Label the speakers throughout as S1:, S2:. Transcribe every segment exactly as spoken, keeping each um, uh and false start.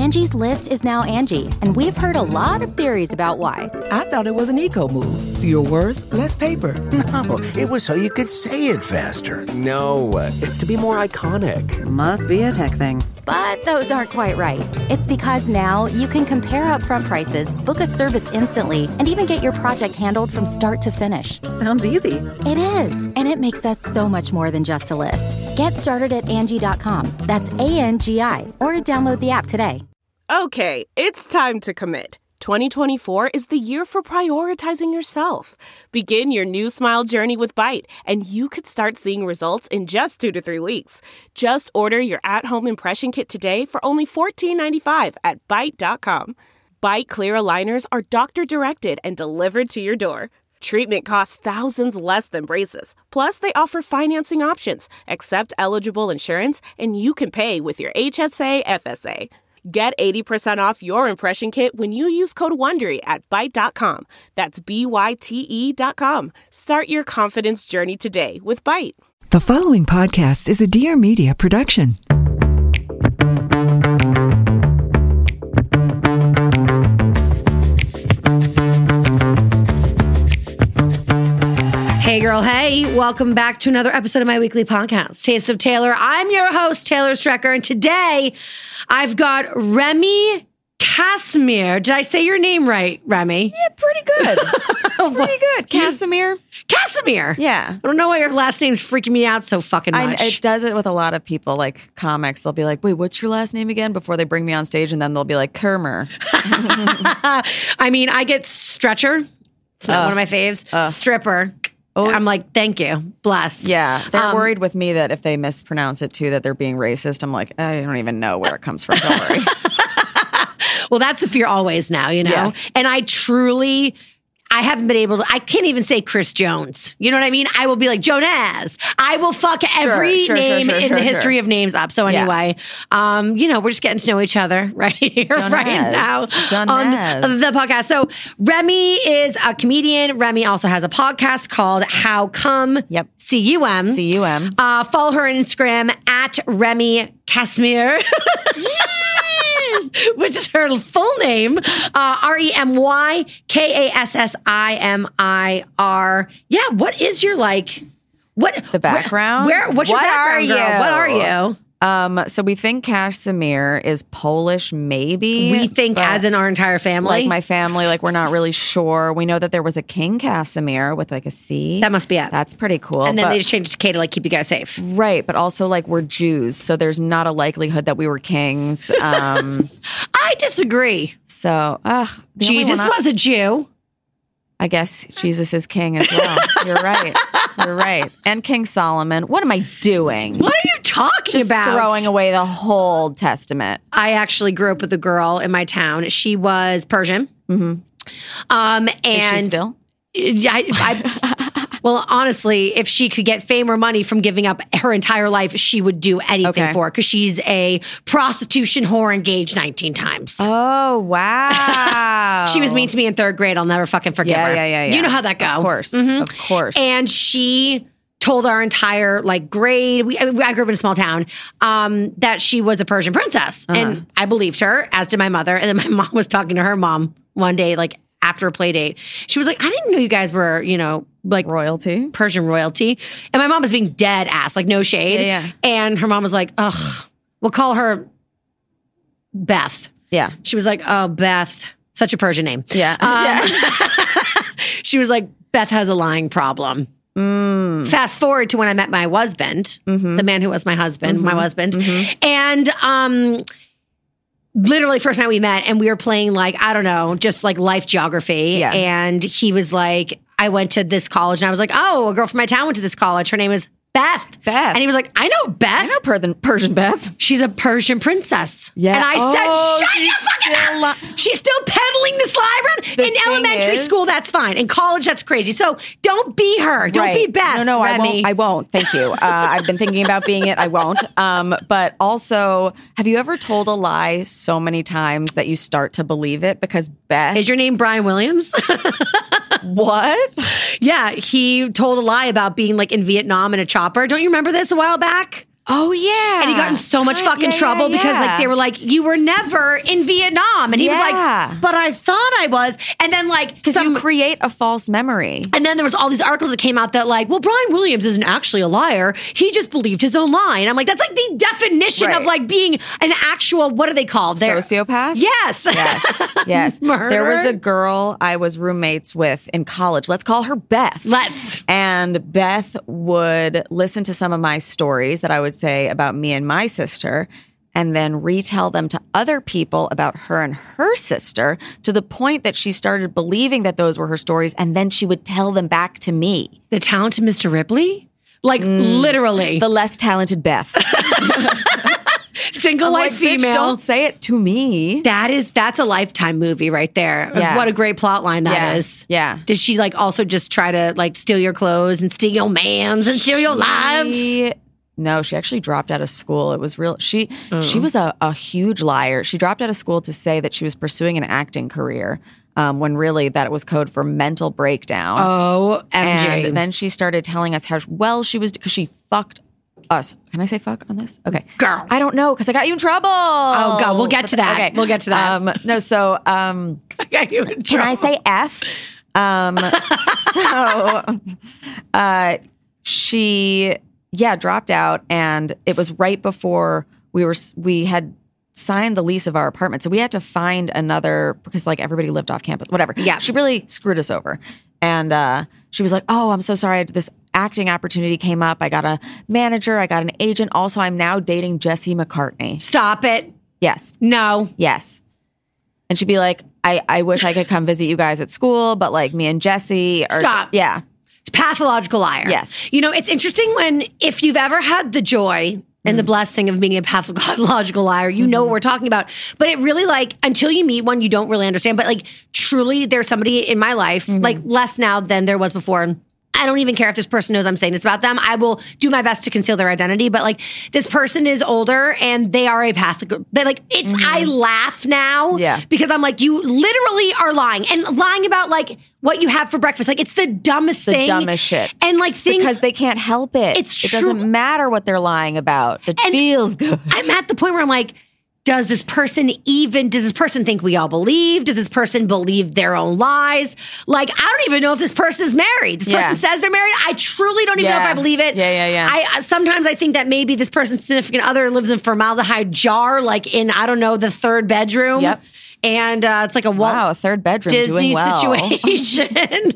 S1: Angie's List is now Angie, and we've heard a lot of theories about why.
S2: I thought it was an eco move. Fewer words, less paper.
S3: No, it was so you could say it faster.
S4: No, it's to be more iconic.
S5: Must be a tech thing.
S1: But those aren't quite right. It's because now you can compare upfront prices, book a service instantly, and even get your project handled from start to finish.
S5: Sounds easy.
S1: It is, and it makes us so much more than just a list. Get started at Angie dot com. That's A N G I, or download the app today.
S6: Okay, it's time to commit. twenty twenty-four is the year for prioritizing yourself. Begin your new smile journey with Byte, and you could start seeing results in just two to three weeks. Just order your at-home impression kit today for only fourteen ninety-five at Byte dot com. Byte Clear aligners are doctor-directed and delivered to your door. Treatment costs thousands less than braces. Plus, they offer financing options, accept eligible insurance, and you can pay with your H S A F S A. Get eighty percent off your impression kit when you use code WONDERY at Byte dot com. That's B Y T E dot com. Start your confidence journey today with Byte.
S7: The following podcast is a Dear Media production.
S8: Hey girl, hey, welcome back to another episode of my weekly podcast, Taste of Taylor. I'm your host, Taylor Strecker, and today I've got Remy Casimir. Did I say your name right, Remy?
S9: Yeah, pretty good. Pretty good. Casimir?
S8: Casimir?
S9: Yeah.
S8: I don't know why your last name's freaking me out so fucking much.
S9: I, it does it with a lot of people, like comics. They'll be like, wait, what's your last name again? Before they bring me on stage, and then they'll be like, Kermer.
S8: I mean, I get Stretcher. It's not
S9: Uh,
S8: one of my faves.
S9: uh.
S8: Stripper.
S9: Oh.
S8: I'm like, thank you. Bless.
S9: Yeah. They're
S8: Um,
S9: worried with me that if they mispronounce it too, that they're being racist. I'm like, I don't even know where it comes from. Don't worry.
S8: Well, that's the fear always now, you know?
S9: Yes.
S8: And I truly, I haven't been able to, I can't even say Chris Jones. You know what I mean? I will be like, Jonas. I will fuck every
S9: sure, sure,
S8: name
S9: sure,
S8: in
S9: sure,
S8: the history
S9: sure.
S8: of names up. So
S9: Yeah.
S8: anyway, um, you know, we're just getting to know each other right here,
S9: Jonas.
S8: right now
S9: Jonas.
S8: on the podcast. So Remy is a comedian. Remy also has a podcast called How Come?
S9: Yep.
S8: C U M.
S9: C U M.
S8: Uh, follow her on Instagram at Remy Casimir. Which is her full name, uh, R E M Y K A S S I M I R. Yeah, what is your, like, what?
S9: The background?
S8: Where, where what's your
S9: What
S8: background,
S9: are
S8: girl?
S9: you?
S8: What are you?
S9: Um, so we think Casimir is Polish, maybe.
S8: We think
S9: but
S8: as in our entire family.
S9: like my family, like we're not really sure. We know that there was a King Casimir with like a C.
S8: That must be it.
S9: That's pretty cool.
S8: and then
S9: but-
S8: they just changed it to K to like keep you guys safe.
S9: Right, but also like we're Jews, so there's not a likelihood that we were kings. Um,
S8: I disagree.
S9: so, uh, the only
S8: Jesus
S9: one I-
S8: was a Jew.
S9: I guess Jesus is king as well. You're right. You're right. And King Solomon. What am I doing?
S8: What are you talking
S9: Just
S8: about?
S9: throwing away the whole Testament.
S8: I actually grew up with a girl in my town. She was Persian. Mm-hmm. Um, and
S9: Is she still?
S8: I, I, well, honestly, if she could get fame or money from giving up her entire life, she would do anything
S9: Okay.
S8: for it because she's a prostitution whore engaged nineteen times.
S9: Oh, wow.
S8: She was mean to me in third grade. I'll never fucking forgive
S9: Yeah,
S8: her.
S9: yeah, yeah, yeah.
S8: You know how that goes.
S9: Of course.
S8: Mhm.
S9: Of course.
S8: And she told our entire like grade, we, I grew up in a small town, um, that she was a Persian princess.
S9: Uh-huh.
S8: And I believed her, as did my mother. And then my mom was talking to her mom one day, like after a play date. She was like, I didn't know you guys were, you know, like
S9: royalty.
S8: Persian royalty. And my mom was being dead ass, like no shade.
S9: Yeah, yeah.
S8: And her mom was like, ugh, we'll call her Beth.
S9: Yeah.
S8: She was like, oh, Beth. Such a Persian name.
S9: Yeah.
S8: Um, she was like, Beth has a lying problem.
S9: Mm.
S8: Fast forward to when I met my husband,
S9: Mm-hmm.
S8: the man who was my husband, my
S9: Mhm.
S8: husband.
S9: Mhm.
S8: And um, literally first night we met and we were playing like, I don't know, just like life geography.
S9: Yeah.
S8: And he was like, I went to this college and I was like, oh, a girl from my town went to this college. Her name is Beth.
S9: Beth.
S8: And he was like, I know Beth.
S9: I know Per- Persian Beth.
S8: She's a Persian princess.
S9: Yeah.
S8: And I
S9: Oh,
S8: said, shut
S9: she's
S8: your fucking
S9: still
S8: mouth.
S9: li-
S8: She's still peddling this lie around.
S9: The
S8: In
S9: thing
S8: elementary
S9: is-
S8: school, that's fine. In college, that's crazy. So don't be her. Don't
S9: Right.
S8: be Beth.
S9: No, no, I
S8: Remy.
S9: won't. I won't. Thank you. Uh, I've been thinking about being it. I won't. Um, but also, have you ever told a lie so many times that you start to believe it? Because Beth,
S8: Is your name Brian Williams?
S9: what?
S8: Yeah, he told a lie about being like in Vietnam in a chopper. Don't you remember this a while back?
S9: Oh yeah.
S8: And he got in so much
S9: Uh,
S8: fucking
S9: yeah,
S8: trouble
S9: yeah,
S8: because
S9: yeah.
S8: like they were like, you were never in Vietnam. And he
S9: Yeah.
S8: was like, but I thought I was. And then like
S9: Because
S8: some
S9: you create a false memory.
S8: and then there was all these articles that came out that like, well, Brian Williams isn't actually a liar. He just believed his own lie. And I'm like, that's like the definition
S9: Right.
S8: of like being an actual, what are they called? They're-
S9: Sociopath?
S8: Yes.
S9: Yes. Yes.
S8: Murderer?
S9: There was a girl I was roommates with in college. Let's call her Beth.
S8: Let's.
S9: And Beth would listen to some of my stories that I would say about me and my sister and then retell them to other people about her and her sister to the point that she started believing that those were her stories. And then she would tell them back to me.
S8: The talented Mister Ripley? Like literally.
S9: The less talented Beth.
S8: Single
S9: I'm
S8: life
S9: like, "Bitch,
S8: female.
S9: don't say it to me.
S8: That is, that's a Lifetime movie right there.
S9: Yeah.
S8: What a great plot line that is.
S9: Yeah. Yeah.
S8: Did she like also just try to like steal your clothes and steal your mans and steal your lives?
S9: She- No, she actually dropped out of school. It was real. She she was a, a huge liar. She dropped out of school to say that she was pursuing an acting career, um, when really that was code for mental breakdown.
S8: Oh, M J.
S9: And then she started telling us how well she was because she fucked us. Can I say fuck on this? Okay,
S8: Girl.
S9: I don't know because I got you in trouble.
S8: Oh, God. We'll get to that.
S9: Okay.
S8: We'll get to that.
S9: Um, no, so um, can I say F? Um, so uh, she. Yeah, dropped out, and it was right before we were we had signed the lease of our apartment, so we had to find another because like everybody lived off campus, whatever.
S8: Yeah,
S9: she really screwed us over, and uh, she was like, "Oh, I'm so sorry. This acting opportunity came up. I got a manager. I got an agent. Also, I'm now dating Jesse McCartney."
S8: Stop it.
S9: Yes.
S8: No.
S9: Yes. And she'd be like, "I I wish I could come visit you guys at school, but like me and Jesse are
S8: Stop.
S9: Yeah."
S8: Pathological liar.
S9: Yes.
S8: You know, it's interesting when, if you've ever had the joy and the blessing of being a pathological liar, you know what we're talking about. But it really, like, until you meet one, you don't really understand. But, like, truly, there's somebody in my life, like, less now than there was before. I don't even care if this person knows I'm saying this about them. I will do my best to conceal their identity. But like this person is older and they are a pathical. They like it's. Mm-hmm. I laugh now,
S9: yeah,
S8: because I'm like, you literally are lying and lying about like what you have for breakfast. Like it's the dumbest
S9: the
S8: thing,
S9: dumbest shit,
S8: and like things
S9: because they can't help it.
S8: It's
S9: it
S8: true.
S9: doesn't matter what they're lying about. It
S8: and
S9: feels good.
S8: I'm at the point where I'm like, does this person even, does this person think we all believe? Does this person believe their own lies? Like, I don't even know if this person is married. This
S9: Yeah.
S8: person says they're married. I truly don't even know if
S9: Yeah.
S8: I believe it.
S9: Yeah, yeah, yeah.
S8: I sometimes I think that maybe this person's significant other lives in formaldehyde jar, like in, I don't know, the third bedroom.
S9: Yep.
S8: And uh, it's like a Walt
S9: Wow, a third bedroom
S8: Disney
S9: doing well.
S8: situation.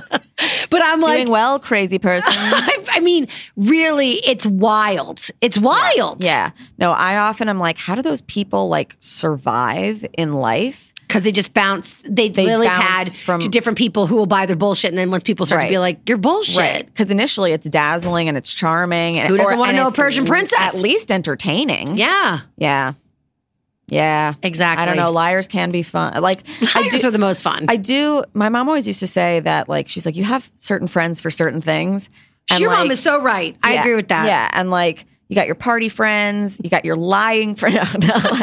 S8: But I'm like,
S9: Doing well, crazy person.
S8: I, I mean, really, it's wild. It's wild.
S9: Yeah. No, I often am like, how do those people like survive in life?
S8: Because they just bounce, they,
S9: They
S8: lily
S9: bounce
S8: pad
S9: from-
S8: to different people who will buy their bullshit. And then once people start
S9: Right.
S8: to be like, you're bullshit.
S9: Right. Because initially it's dazzling and it's charming. And,
S8: Who doesn't
S9: or-
S8: wanna
S9: and
S8: know a
S9: it's
S8: Persian princess?
S9: At least entertaining.
S8: Yeah.
S9: Yeah. Yeah.
S8: Exactly.
S9: I don't know. Liars can be fun. Like, I
S8: Liars
S9: do,
S8: are the most fun.
S9: I do. My mom always used to say that, like, she's like, you have certain friends for certain things. And
S8: Your
S9: like,
S8: mom is so right. I
S9: yeah,
S8: agree with that.
S9: Yeah. And like, you got your party friends, you got your lying friends. No, no.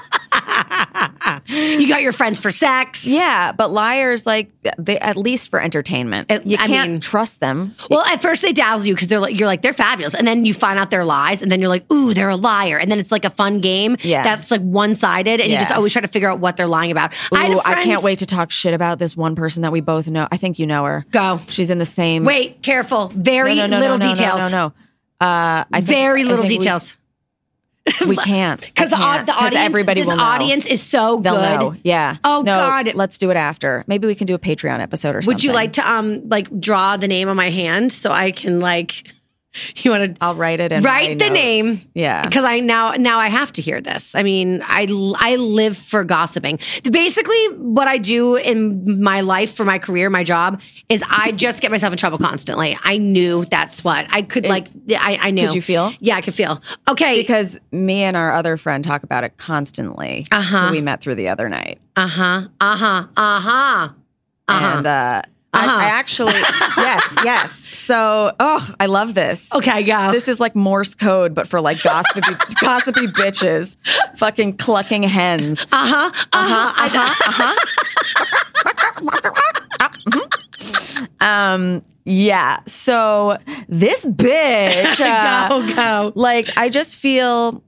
S8: You got your friends for sex.
S9: Yeah, but liars, like, they at least for entertainment.
S8: It-
S9: you
S8: I
S9: can't
S8: mean-
S9: trust them.
S8: Well, at first they dazzle you because they're like, you're like, they're fabulous. And then you find out their lies. And then you're like, ooh, they're a liar. And then it's like a fun game
S9: Yeah.
S8: that's like one sided. And you
S9: Yeah.
S8: just always try to figure out what they're lying about. I, had a
S9: Ooh, I
S8: friend-
S9: can't wait to talk shit about this one person that we both know. I think you know her.
S8: Go.
S9: She's in the same.
S8: Wait, careful. Very
S9: no, no, no,
S8: little
S9: no, no,
S8: details.
S9: No, no, no. Uh, I think,
S8: Very
S9: I
S8: little
S9: think we-
S8: details.
S9: We, can't
S8: Because the,
S9: I
S8: au- the
S9: can't, 'cause
S8: audience,
S9: everybody
S8: this
S9: will know.
S8: audience is so
S9: They'll
S8: good.
S9: know. Yeah.
S8: Oh,
S9: no,
S8: God.
S9: Let's do it after. Maybe we can do a Patreon episode or something.
S8: Would you like to um like draw the name on my hand so I can like you want to
S9: I'll write it in
S8: write
S9: my
S8: the
S9: notes.
S8: name?
S9: Yeah.
S8: Because I now now I have to hear this. I mean, I I live for gossiping. Basically, what I do in my life for my career, my job, is I just get myself in trouble constantly. I knew that's what I could like. I I knew.
S9: Could you feel?
S8: Yeah, I could feel. Okay.
S9: Because me and our other friend talk about it constantly.
S8: Uh-huh.
S9: Who we met through the other night.
S8: uh huh. Uh huh. Uh huh. Uh-huh.
S9: And uh,
S8: Uh-huh.
S9: I, I actually, yes, yes. So, oh, I love this.
S8: Okay, go.
S9: This is like Morse code, but for like gossipy, gossipy bitches, fucking clucking hens.
S8: Uh huh. Uh huh. Uh huh.
S9: Um, Yeah. So this bitch, uh,
S8: go, go.
S9: like, I just feel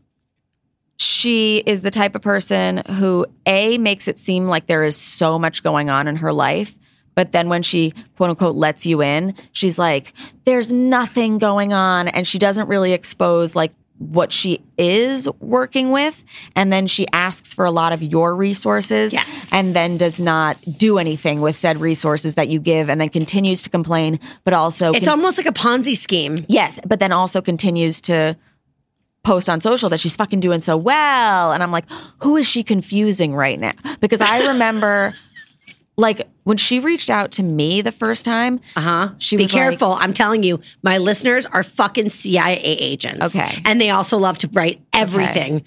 S9: she is the type of person who, A, makes it seem like there is so much going on in her life. But then when she, quote unquote, lets you in, she's like, there's nothing going on. And she doesn't really expose like what she is working with. And then she asks for a lot of your resources.
S8: Yes.
S9: And then does not do anything with said resources that you give, and then continues to complain, but also
S8: It's
S9: con-
S8: almost like a Ponzi scheme.
S9: yes, but then also continues to post on social that she's fucking doing so well. And I'm like, who is she confusing right now? Because I remember like when she reached out to me the first time,
S8: Uh-huh.
S9: she
S8: Be
S9: was like-
S8: careful. I'm telling you, my listeners are fucking C I A agents.
S9: Okay.
S8: And they also love to write everything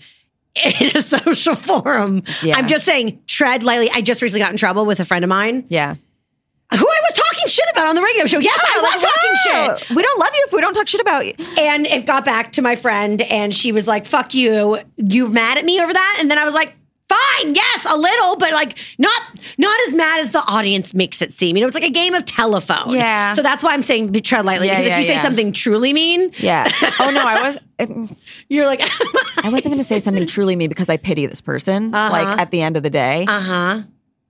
S8: in a social forum.
S9: Yeah.
S8: I'm just saying, tread lightly. I just recently got in trouble with a friend of mine
S9: yeah.
S8: who I was talking shit about on the radio show. Yes, I was talking shit.
S9: We don't love you if we don't talk shit about you.
S8: And it got back to my friend, and she was like, fuck you. You mad at me over that? And then I was like, fine, yes, a little, but like not not as mad as the audience makes it seem. You know, it's like a game of telephone.
S9: Yeah.
S8: So that's why I'm saying be tread lightly,
S9: Yeah,
S8: because
S9: yeah,
S8: if you say
S9: yeah.
S8: something truly mean,
S9: Yeah. Oh, no, I was...
S8: you're like,
S9: I wasn't going to say something truly mean because I pity this person,
S8: Uh-huh.
S9: like at the end of the day,
S8: uh-huh.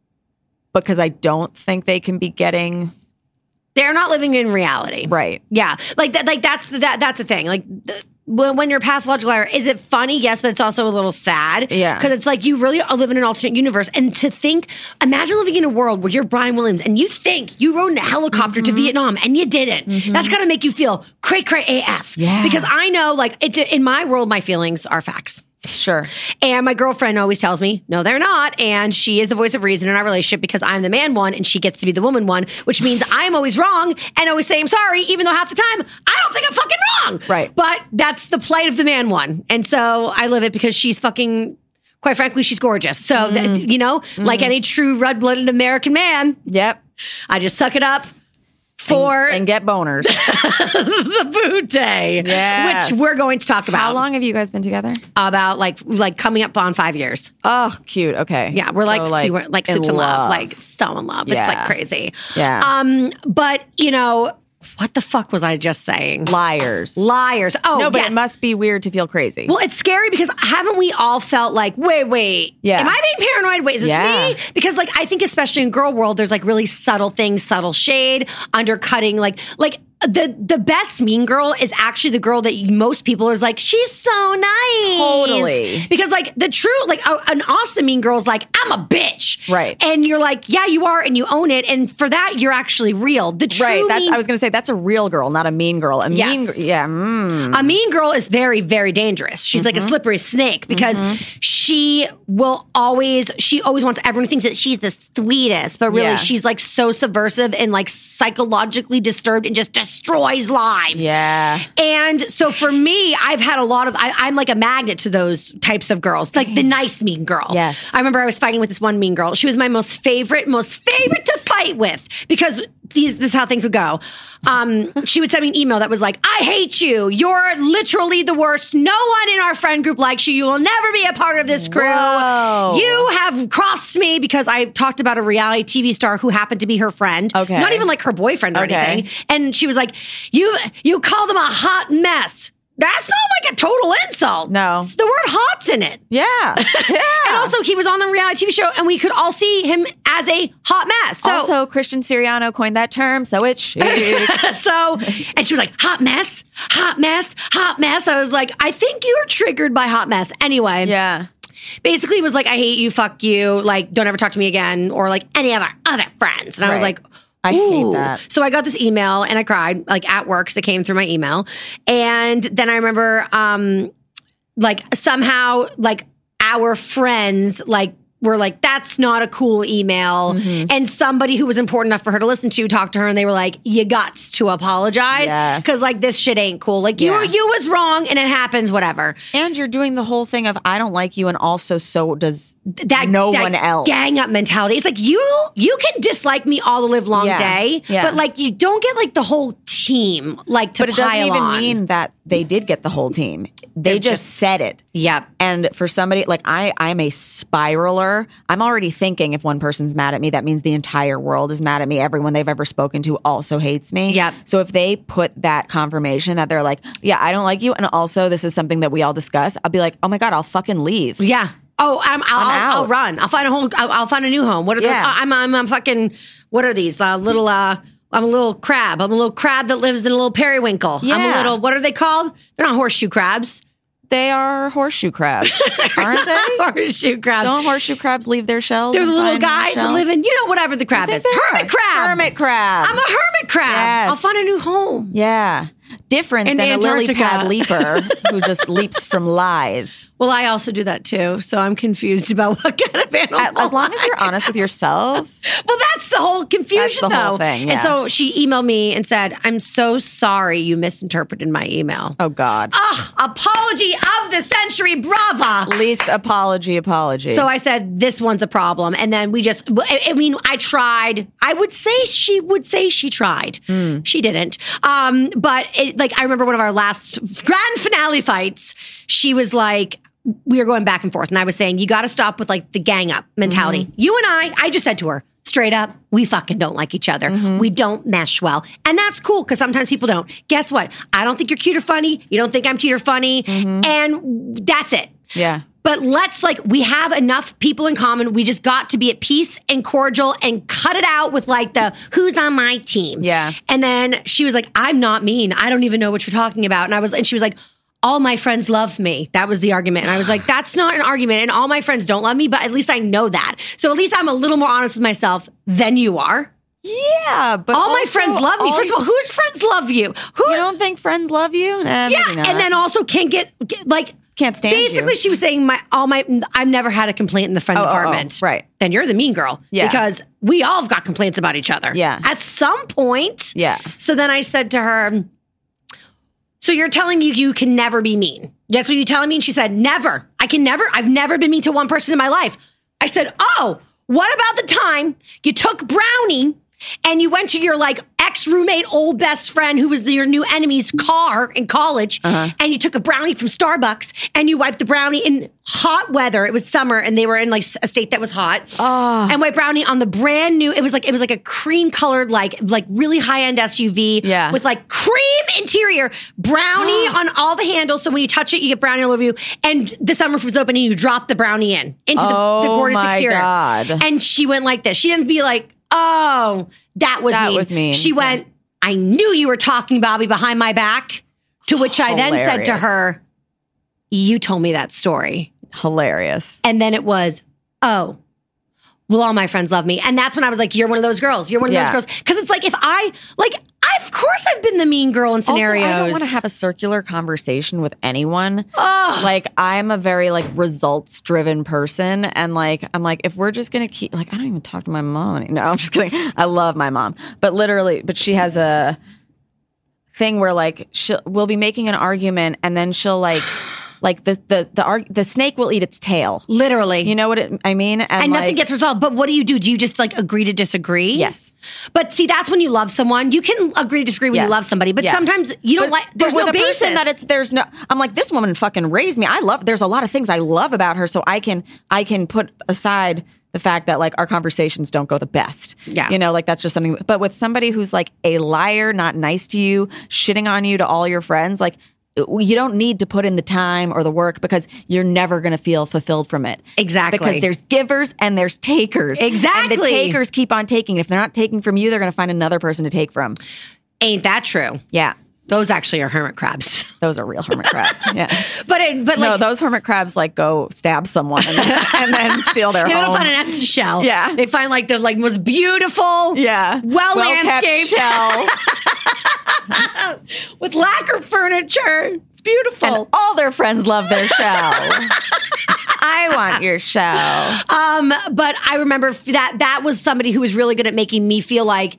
S9: because I don't think they can be getting
S8: They're not living in reality.
S9: right.
S8: Yeah. Like that, like that's the, that, that's the thing. Like th- when, when you're a pathological liar, is it funny? Yes, but it's also a little sad.
S9: Yeah.
S8: Because it's like you really are living in an alternate universe. And to think, imagine living in a world where you're Brian Williams and you think you rode in a helicopter
S9: Mm-hmm.
S8: to Vietnam and you didn't. That's got to make you feel cray cray A F.
S9: Yeah.
S8: Because I know, like, it, in my world, my feelings are facts.
S9: Sure.
S8: And my girlfriend always tells me, no, they're not. And she is the voice of reason in our relationship because I'm the man one and she gets to be the woman one, which means I'm always wrong and always say I'm sorry, even though half the time I don't think I'm fucking wrong.
S9: Right.
S8: But that's the plight of the man one. And so I live it because she's fucking, quite frankly, she's gorgeous. So,
S9: Mm.
S8: that, you know, mm. like any true red-blooded American man,
S9: Yep.
S8: I just suck it up for
S9: And, and get boners.
S8: the boot day,
S9: Yes.
S8: which we're going to talk about.
S9: How long have you guys been together?
S8: About like, like coming up on five years.
S9: Oh, cute. Okay.
S8: Yeah, we're like,
S9: So, like,
S8: super, like
S9: in
S8: soups in love.
S9: love.
S8: like so in love.
S9: Yeah.
S8: It's like crazy.
S9: Yeah.
S8: Um, but you know, what the fuck was I just saying?
S9: Liars.
S8: Liars. Oh,
S9: no, but
S8: yes.
S9: it must be weird to feel crazy.
S8: Well, it's scary because haven't we all felt like, wait, wait,
S9: Yeah.
S8: am I being paranoid? Wait, is this
S9: Yeah.
S8: me? Because like, I think especially in girl world, there's like really subtle things, subtle shade, undercutting, like, like, the the best mean girl is actually the girl that most people is like, she's so nice.
S9: Totally.
S8: Because like the true, like a, an awesome mean girl is like, I'm a bitch.
S9: Right.
S8: And you're like, yeah, you are, and you own it. And for that, you're actually real. The true
S9: right. That's.
S8: mean,
S9: I was going to say that's a real girl, not a mean girl. A
S8: Yes.
S9: mean. gr- Yeah. Mm.
S8: a mean girl is very, very dangerous. She's
S9: Mm-hmm.
S8: like a slippery snake because she will always, she always wants everyone to think that she's the sweetest, but really
S9: Yeah.
S8: she's like so subversive and like psychologically disturbed and just destroys lives.
S9: Yeah.
S8: And so for me, I've had a lot of, I, I'm like a magnet to those types of girls, like the nice mean girl.
S9: Yes.
S8: I remember I was fighting with this one mean girl. She was my most favorite, most favorite to fight with because these, this is how things would go. Um, she would send me an email that was like, I hate you. You're literally the worst. No one in our friend group likes you. You will never be a part of this crew.
S9: Whoa.
S8: You have crossed me because I talked about a reality T V star who happened to be her friend.
S9: Okay.
S8: Not even like her boyfriend or
S9: Okay.
S8: anything. And she was like, you, you called him a hot mess. That's not like a total insult.
S9: No.
S8: The word hot's in it.
S9: Yeah. Yeah.
S8: And also, he was on the reality T V show, and we could all see him as a hot mess. So,
S9: also, Christian Siriano coined that term, so it's chic.
S8: so, and she was like, hot mess, hot mess, hot mess. I was like, I think you were triggered by hot mess. Anyway.
S9: Yeah.
S8: Basically, it was like, I hate you, fuck you, like, don't ever talk to me again, or like any other other friends. And I was
S9: Right.
S8: like,
S9: I hate
S8: ooh.
S9: that.
S8: So I got this email and I cried, like at work, because it came through my email. And then I remember, um, like somehow, like our friends, like were like, that's not a cool email.
S9: Mm-hmm.
S8: And somebody who was important enough for her to listen to talked to her, and they were like, you got to apologize
S9: Yes.
S8: because like this shit ain't cool. Like you,
S9: Yeah.
S8: you was wrong, and it happens. Whatever.
S9: And you're doing the whole thing of I don't like you, and also so does
S8: That
S9: no
S8: that
S9: one else.
S8: gang up mentality. It's like you you can dislike me all the live long
S9: Yeah.
S8: day,
S9: Yeah.
S8: but like you don't get like the whole team, like to
S9: But it doesn't
S8: pile
S9: even
S8: on.
S9: mean that they did get the whole team. They just,
S8: just-
S9: said it.
S8: Yep.
S9: And for somebody like I, I'm a spiraler. I'm already thinking if one person's mad at me, that means the entire world is mad at me. Everyone they've ever spoken to also hates me.
S8: Yep.
S9: So if they put that confirmation that they're like, yeah, I don't like you, and also this is something that we all discuss, I'll be like, oh my God, I'll fucking leave.
S8: Yeah. Oh, I'm, I'll,
S9: I'm
S8: I'll, I'll
S9: out.
S8: run. I'll find a whole. I'll, I'll find a new home. What are those?
S9: Yeah.
S8: I'm, I'm, I'm fucking. What are these? Uh, little. Uh, I'm a little crab. I'm a little crab that lives in a little periwinkle. I'm a
S9: Yeah.
S8: little. What are they called? They're not horseshoe crabs.
S9: They are horseshoe crabs, aren't they?
S8: Horseshoe crabs.
S9: Don't horseshoe crabs leave their shells?
S8: There's
S9: and
S8: little
S9: find
S8: guys that
S9: shells?
S8: live in. You know, whatever the crab
S9: I
S8: is.
S9: think they
S8: Hermit
S9: are.
S8: crab.
S9: Hermit crab.
S8: I'm a hermit crab.
S9: Yes.
S8: I'll find a new home.
S9: Yeah. Different
S8: In
S9: than a lily
S8: Antarctica.
S9: pad leaper who just leaps from lies.
S8: Well, I also do that too, so I'm confused about what kind of animal.
S9: As long as you're
S8: I am.
S9: honest with yourself.
S8: Well, that's the whole confusion,
S9: That's the
S8: though.
S9: whole thing, yeah.
S8: And so she emailed me and said, "I'm so sorry you misinterpreted my email."
S9: Oh, God.
S8: Ugh, apology of the century, brava.
S9: Least apology, apology.
S8: So I said, "This one's a problem," and then we just. I I mean, I tried. I would say she would say she tried.
S9: Mm.
S8: She didn't. Um, but it, like, I remember one of our last grand finale fights. She was like, we were going back and forth, and I was saying, you got to stop with like the gang up mentality.
S9: Mm-hmm.
S8: You and I, I just said to her straight up, we fucking don't like each other.
S9: Mm-hmm.
S8: We don't mesh well, and that's cool because sometimes people don't. Guess what? I don't think you're cute or funny. You don't think I'm cute or funny,
S9: Mm-hmm.
S8: and that's it.
S9: yeah.
S8: But let's like, we have enough people in common. We just got to be at peace and cordial and cut it out with like the who's on my team.
S9: Yeah.
S8: And then she was like, I'm not mean. I don't even know what you're talking about. And I was, and she was like, all my friends love me. That was the argument. And I was like, that's not an argument. And all my friends don't love me, but at least I know that. So at least I'm a little more honest with myself than you are.
S9: Yeah. But
S8: All my
S9: also
S8: friends love me.
S9: all
S8: First of all, whose friends love you? Who?
S9: You don't think friends love you? Nah,
S8: yeah.
S9: maybe not.
S8: And then also can't get, get like,
S9: Can't stand you.
S8: basically, she was saying, "My all my, I've never had a complaint in the friend
S9: Oh, oh, oh,
S8: department."
S9: right.
S8: Then you're the mean girl,
S9: Yeah.
S8: because we all have got complaints about each other.
S9: Yeah.
S8: at some point.
S9: Yeah.
S8: So then I said to her, "So you're telling me you can never be mean? That's what you're telling me?" And she said, "Never. I can never. I've never been mean to one person in my life." I said, "Oh, what about the time you took Brownie and you went to your like ex-roommate, old best friend who was the, your new enemy's car in college,
S9: Uh-huh.
S8: and you took a brownie from Starbucks and you wiped the brownie in hot weather. It was summer and they were in like a state that was hot.
S9: Oh.
S8: And wiped brownie on the brand new, it was like it was like a cream colored, like like really high-end S U V
S9: Yeah.
S8: with like cream interior, brownie on all the handles. So when you touch it, you get brownie all over you. And the sunroof was open and you drop the brownie in into the, the
S9: Oh
S8: gorgeous
S9: my
S8: exterior.
S9: God.
S8: And she went like this. She didn't be like, "Oh, that was
S9: That
S8: mean."
S9: was mean.
S8: She went, "I knew you were talking about me behind my back." To which I then said to
S9: Hilarious.
S8: her, "You told me that story."
S9: Hilarious.
S8: And then it was, "Oh, well, all my friends love me." And that's when I was like, "You're one of those girls. You're one of
S9: Yeah.
S8: those girls." Because it's like, if I, like, I, of course I've been the mean girl in scenarios.
S9: Also, I don't want to have a circular conversation with anyone. Like, I'm a very like results driven person, and like I'm like, if we're just gonna keep like, I don't even talk to my mom. any- No, I'm just kidding. I love my mom, but literally, but she has a thing where like she'll we'll be making an argument, and then she'll like. Like the the the arg- the snake will eat its tail.
S8: Literally.
S9: You know what it, I mean? And,
S8: and nothing
S9: like,
S8: gets resolved. But what do you do? Do you just like agree to disagree?
S9: Yes.
S8: But see, that's when you love someone. You can agree to disagree when
S9: Yes.
S8: you love somebody, but
S9: Yeah.
S8: sometimes you don't
S9: But-
S8: like. There's
S9: but
S8: no
S9: with a
S8: basis.
S9: person that it's there's no. I'm like, this woman fucking raised me. I love. There's a lot of things I love about her, so I can I can put aside the fact that like our conversations don't go the best.
S8: Yeah.
S9: You know, like that's just something. But with somebody who's like a liar, not nice to you, shitting on you to all your friends, like. You don't need to put in the time or the work because you're never going to feel fulfilled from it.
S8: Exactly.
S9: Because there's givers and there's takers. And
S8: Exactly.
S9: the takers keep on taking. If they're not taking from you, they're going to find another person to take from.
S8: Ain't that true?
S9: Yeah.
S8: Those actually are hermit crabs.
S9: Those are real hermit crabs. Yeah.
S8: But it, but
S9: No,
S8: like
S9: those hermit crabs like go stab someone and then, and then steal their
S8: you
S9: home.
S8: don't find an empty shell.
S9: Yeah.
S8: They find like the like most beautiful,
S9: yeah,
S8: well
S9: Well-kept
S8: landscaped
S9: shell,
S8: with lacquer furniture. It's beautiful.
S9: and all their friends love their shell. I want your shell.
S8: Um, but I remember f- that that was somebody who was really good at making me feel like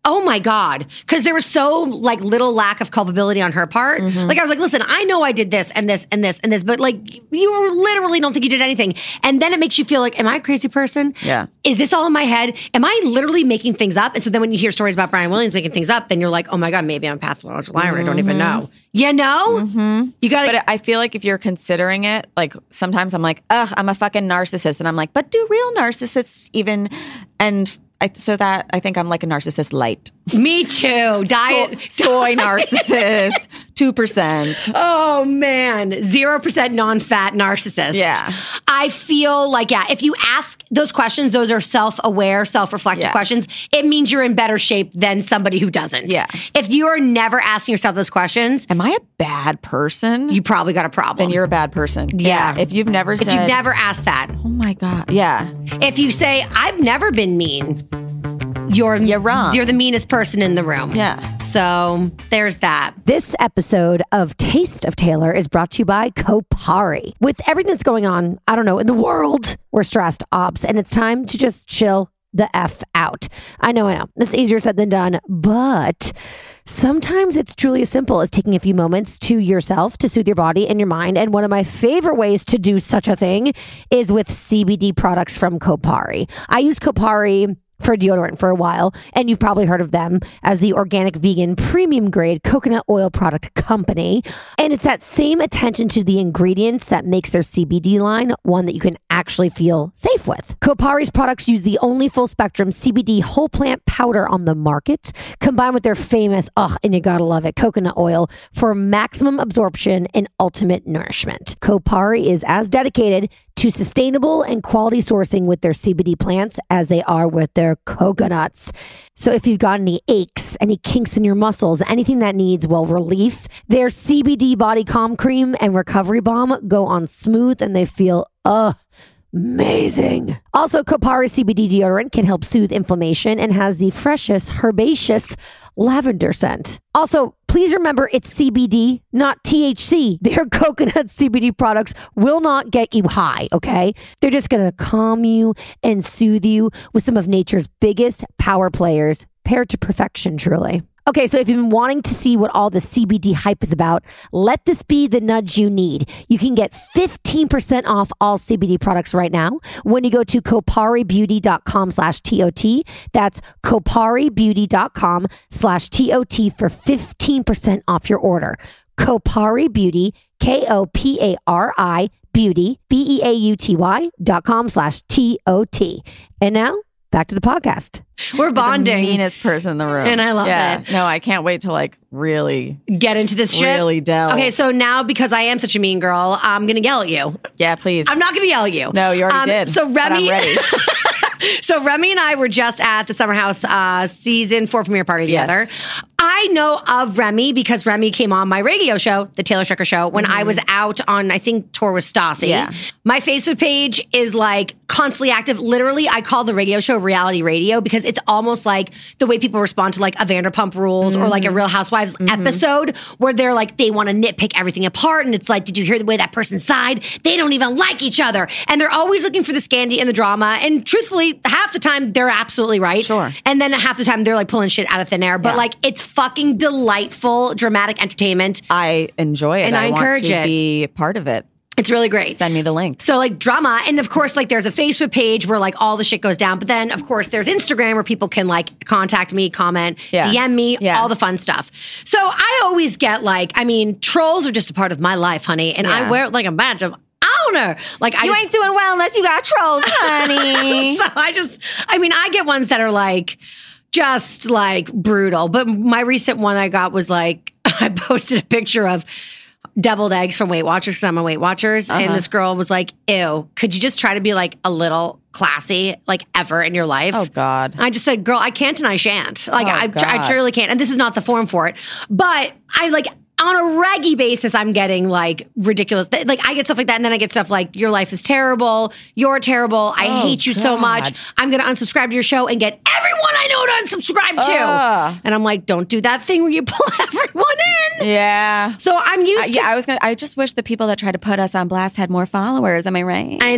S8: oh my God. Because there was so like little lack of culpability on her part. Mm-hmm. Like I was like, listen, I know I did this and this and this and this, but like you literally don't think you did anything. And then it makes you feel like, am I a crazy person?
S9: Yeah.
S8: Is this all in my head? Am I literally making things up? And so then when you hear stories about Brian Williams making things up, then you're like, oh my God, maybe I'm a pathological liar. Mm-hmm. I don't even know. You know?
S9: Mm-hmm.
S8: You got to.
S9: But I feel like if you're considering it, like sometimes I'm like, ugh, I'm a fucking narcissist. And I'm like, but do real narcissists even, and I, so that I think I'm like a narcissist light.
S8: Me too. Diet.
S9: So, soy narcissist, two percent.
S8: Oh man, zero percent non-fat narcissist.
S9: Yeah.
S8: I feel like, yeah, if you ask those questions, those are self-aware, self-reflective
S9: yeah.
S8: questions. It means you're in better shape than somebody who doesn't.
S9: Yeah.
S8: If you are never asking yourself those questions.
S9: Am I a bad person?
S8: You probably got a problem.
S9: Then you're a bad person.
S8: Yeah.
S9: yeah. If you've never said.
S8: If you've never asked that.
S9: Oh my God. Yeah.
S8: If you say, I've never been mean. You're,
S9: you're wrong.
S8: You're the meanest person in the room.
S9: Yeah.
S8: So there's that.
S5: This episode of Taste of Taylor is brought to you by Kopari. With everything that's going on, I don't know, in the world, we're stressed, obs, and it's time to just chill the F out. I know, I know. It's easier said than done, but sometimes it's truly as simple as taking a few moments to yourself to soothe your body and your mind. And one of my favorite ways to do such a thing is with C B D products from Kopari. I use Kopari for deodorant for a while, and you've probably heard of them as the organic, vegan, premium grade coconut oil product company. And it's that same attention to the ingredients that makes their C B D line one that you can actually feel safe with. Kopari's products use the only full spectrum C B D whole plant powder on the market, combined with their famous, oh, and you gotta love it, coconut oil for maximum absorption and ultimate nourishment. Kopari is as dedicated to sustainable and quality sourcing with their C B D plants as they are with their coconuts. So if you've got any aches, any kinks in your muscles, anything that needs, well, relief, their C B D Body Calm Cream and Recovery Balm go on smooth and they feel, uh, amazing. Also, Kopari C B D deodorant can help soothe inflammation and has the freshest herbaceous lavender scent. Also, please remember it's C B D, not T H C. Their coconut C B D products will not get you high, okay? They're just going to calm you and soothe you with some of nature's biggest power players, paired to perfection, truly. Okay, so if you've been wanting to see what all the C B D hype is about, let this be the nudge you need. You can get fifteen percent off all C B D products right now when you go to koparibeauty.com slash TOT. That's koparibeauty.com slash TOT for fifteen percent off your order. Kopari Beauty, K O P A R I Beauty, B E A U T Y dot com slash T O T. And now, back to the podcast.
S8: We're bonding.
S9: The meanest person in the room.
S8: And I love
S9: yeah.
S8: it.
S9: No, I can't wait to like really
S8: get into this shit.
S9: Really delve.
S8: Okay, so now because I am such a mean girl, I'm going to yell at you.
S9: Yeah, please.
S8: I'm not going to yell at you.
S9: No, you already
S8: um,
S9: did.
S8: So Remy,
S9: I'm ready.
S8: So Remy and I were just at the Summer House uh, season four premiere party together. Yes. I know of Remy because Remy came on my radio show, The Taylor Strecker Show, when mm-hmm. I was out on, I think, tour with Stassi.
S9: Yeah.
S8: My Facebook page is like constantly active. Literally, I call the radio show reality radio because it's almost like the way people respond to like a Vanderpump Rules mm-hmm. or like a Real Housewives mm-hmm. episode where they're like, they want to nitpick everything apart. And it's like, did you hear the way that person sighed? They don't even like each other. And they're always looking for the Scandi and the drama. And truthfully, half the time they're absolutely right.
S9: Sure.
S8: And then half the time they're like pulling shit out of thin air. But yeah. like, it's fucking delightful, dramatic entertainment.
S9: I enjoy it.
S8: And I, I encourage
S9: want to
S8: it.
S9: be part of it.
S8: It's really great.
S9: Send me the link.
S8: So like drama. And of course, like there's a Facebook page where like all the shit goes down. But then of course there's Instagram where people can like contact me, comment,
S9: yeah.
S8: D M me,
S9: yeah.
S8: all the fun stuff. So I always get like, I mean, trolls are just a part of my life, honey. And yeah. I wear like a badge of honor. Like I
S9: You
S8: just,
S9: ain't doing well unless you got trolls, honey.
S8: So I just, I mean, I get ones that are like, just like brutal. But my recent one I got was like, I posted a picture of deviled eggs from Weight Watchers because I'm a Weight Watchers. Uh-huh. And this girl was like, ew, could you just try to be like a little classy, like ever in your life?
S9: Oh, God.
S8: I just said, girl, I can't and I shan't. Like,
S9: oh,
S8: I,
S9: God.
S8: I truly can't. And this is not the forum for it. But I like, on a reggy basis, I'm getting like ridiculous. Like I get stuff like that. And then I get stuff like, your life is terrible. You're terrible. I
S9: oh,
S8: hate you
S9: God.
S8: so much. I'm going to unsubscribe to your show and get everyone I know to unsubscribe to.
S9: Uh.
S8: And I'm like, don't do that thing where you pull everyone in.
S9: Yeah.
S8: So I'm used
S9: uh,
S8: to.
S9: Yeah, I was gonna. I just wish the people that tried to put us on blast had more followers. Am I right?
S8: I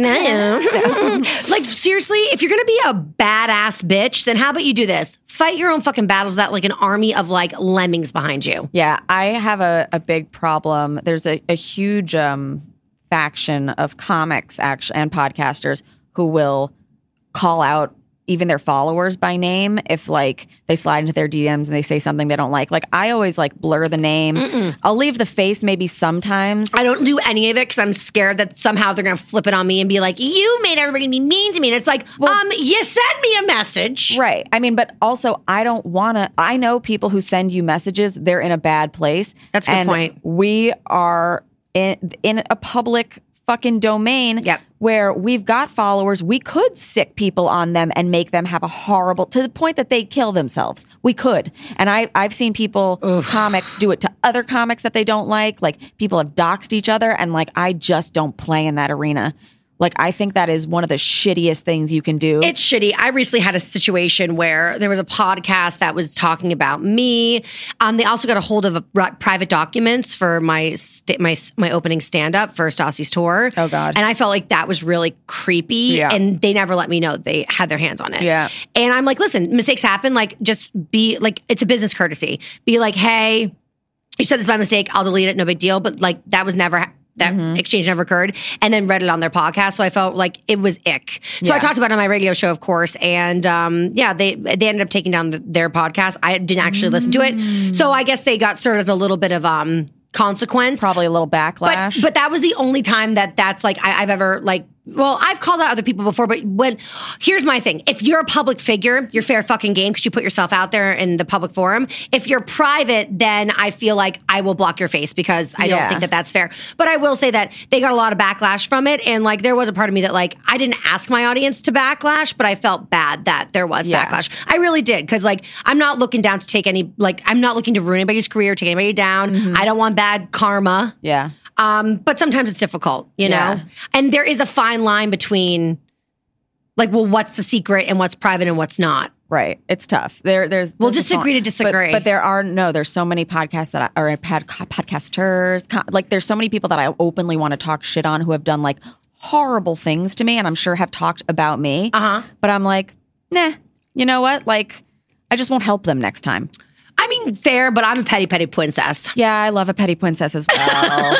S8: know. Like, seriously, if you're gonna be a badass bitch, then how about you do this? Fight your own fucking battles without like an army of like lemmings behind you.
S9: Yeah, I have a, a big problem. There's a, a huge um, faction of comics actually and podcasters who will call out even their followers by name if like they slide into their D Ms and they say something they don't like. Like I always like blur the name. Mm-mm. I'll leave the face maybe sometimes.
S8: I don't do any of it because I'm scared that somehow they're going to flip it on me and be like, you made everybody be mean to me. And it's like, well, um, you sent me a message.
S9: Right. I mean, but also I don't want to, I know people who send you messages, they're in a bad place.
S8: That's a good
S9: and
S8: point.
S9: We are in, in a public fucking domain
S8: yep.
S9: where we've got followers. We could sick people on them and make them have a horrible, to the point that they kill themselves. We could. And I, I've seen people, Ugh. comics, do it to other comics that they don't like. Like people have doxed each other. And like, I just don't play in that arena. Like, I think that is one of the shittiest things you can do.
S8: It's shitty. I recently had a situation where there was a podcast that was talking about me. Um, they also got a hold of a, private documents for my st- my my opening stand-up for Stassi's tour.
S9: Oh, God.
S8: And I felt like that was really creepy.
S9: Yeah.
S8: And they never let me know they had their hands on it.
S9: Yeah.
S8: And I'm like, listen, mistakes happen. Like, just be, like, it's a business courtesy. Be like, hey, you said this by mistake. I'll delete it. No big deal. But, like, that was never... That mm-hmm. exchange never occurred, and then read it on their podcast. So I felt like it was ick. So
S9: yeah.
S8: I talked about it on my radio show, of course, and um, yeah, they they ended up taking down the, their podcast. I didn't actually mm. listen to it, so I guess they got sort of a little bit of um, consequence,
S9: probably a little backlash.
S8: But, but that was the only time that that's like I, I've ever like. Well, I've called out other people before, but when here's my thing: if you're a public figure, you're fair fucking game because you put yourself out there in the public forum. If you're private, then I feel like I will block your face because I
S9: yeah.
S8: don't think that that's fair. But I will say that they got a lot of backlash from it, and like there was a part of me that like I didn't ask my audience to backlash, but I felt bad that there was
S9: yeah.
S8: backlash. I really did because like I'm not looking down to take any like I'm not looking to ruin anybody's career, take anybody down. Mm-hmm. I don't want bad karma.
S9: Yeah.
S8: Um, but sometimes it's difficult, you know?
S9: Yeah.
S8: And there is a fine line between like, well, what's the secret and what's private and what's not.
S9: Right. It's tough. There, there's
S8: We'll
S9: there's
S8: just agree to disagree.
S9: But, but there are, no, there's so many podcasts that I, or pod, podcasters, like there's so many people that I openly want to talk shit on who have done like horrible things to me and I'm sure have talked about me.
S8: Uh-huh.
S9: But I'm like, nah, you know what? Like, I just won't help them next time.
S8: I mean, fair, but I'm a petty, petty princess.
S9: Yeah, I love a petty princess as well.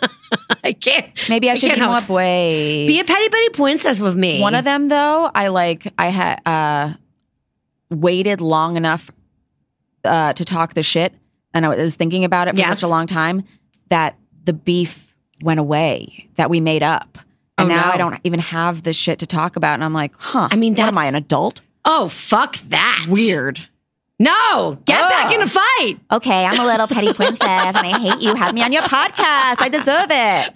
S8: I can't.
S9: Maybe I, I should be more brave.
S8: Be a petty, petty princess with me.
S9: One of them, though, I like, I had uh, waited long enough uh, to talk the shit, and I was thinking about it for
S8: yes.
S9: such a long time, that the beef went away, that we made up. And
S8: oh,
S9: now
S8: no.
S9: I don't even have the shit to talk about. And I'm like, huh,
S8: I mean,
S9: what am I, an adult?
S8: Oh, fuck that.
S9: Weird.
S8: No, get
S9: Ugh.
S8: back in the fight.
S9: Okay, I'm a little petty princess and I hate you. Have me on your podcast. I deserve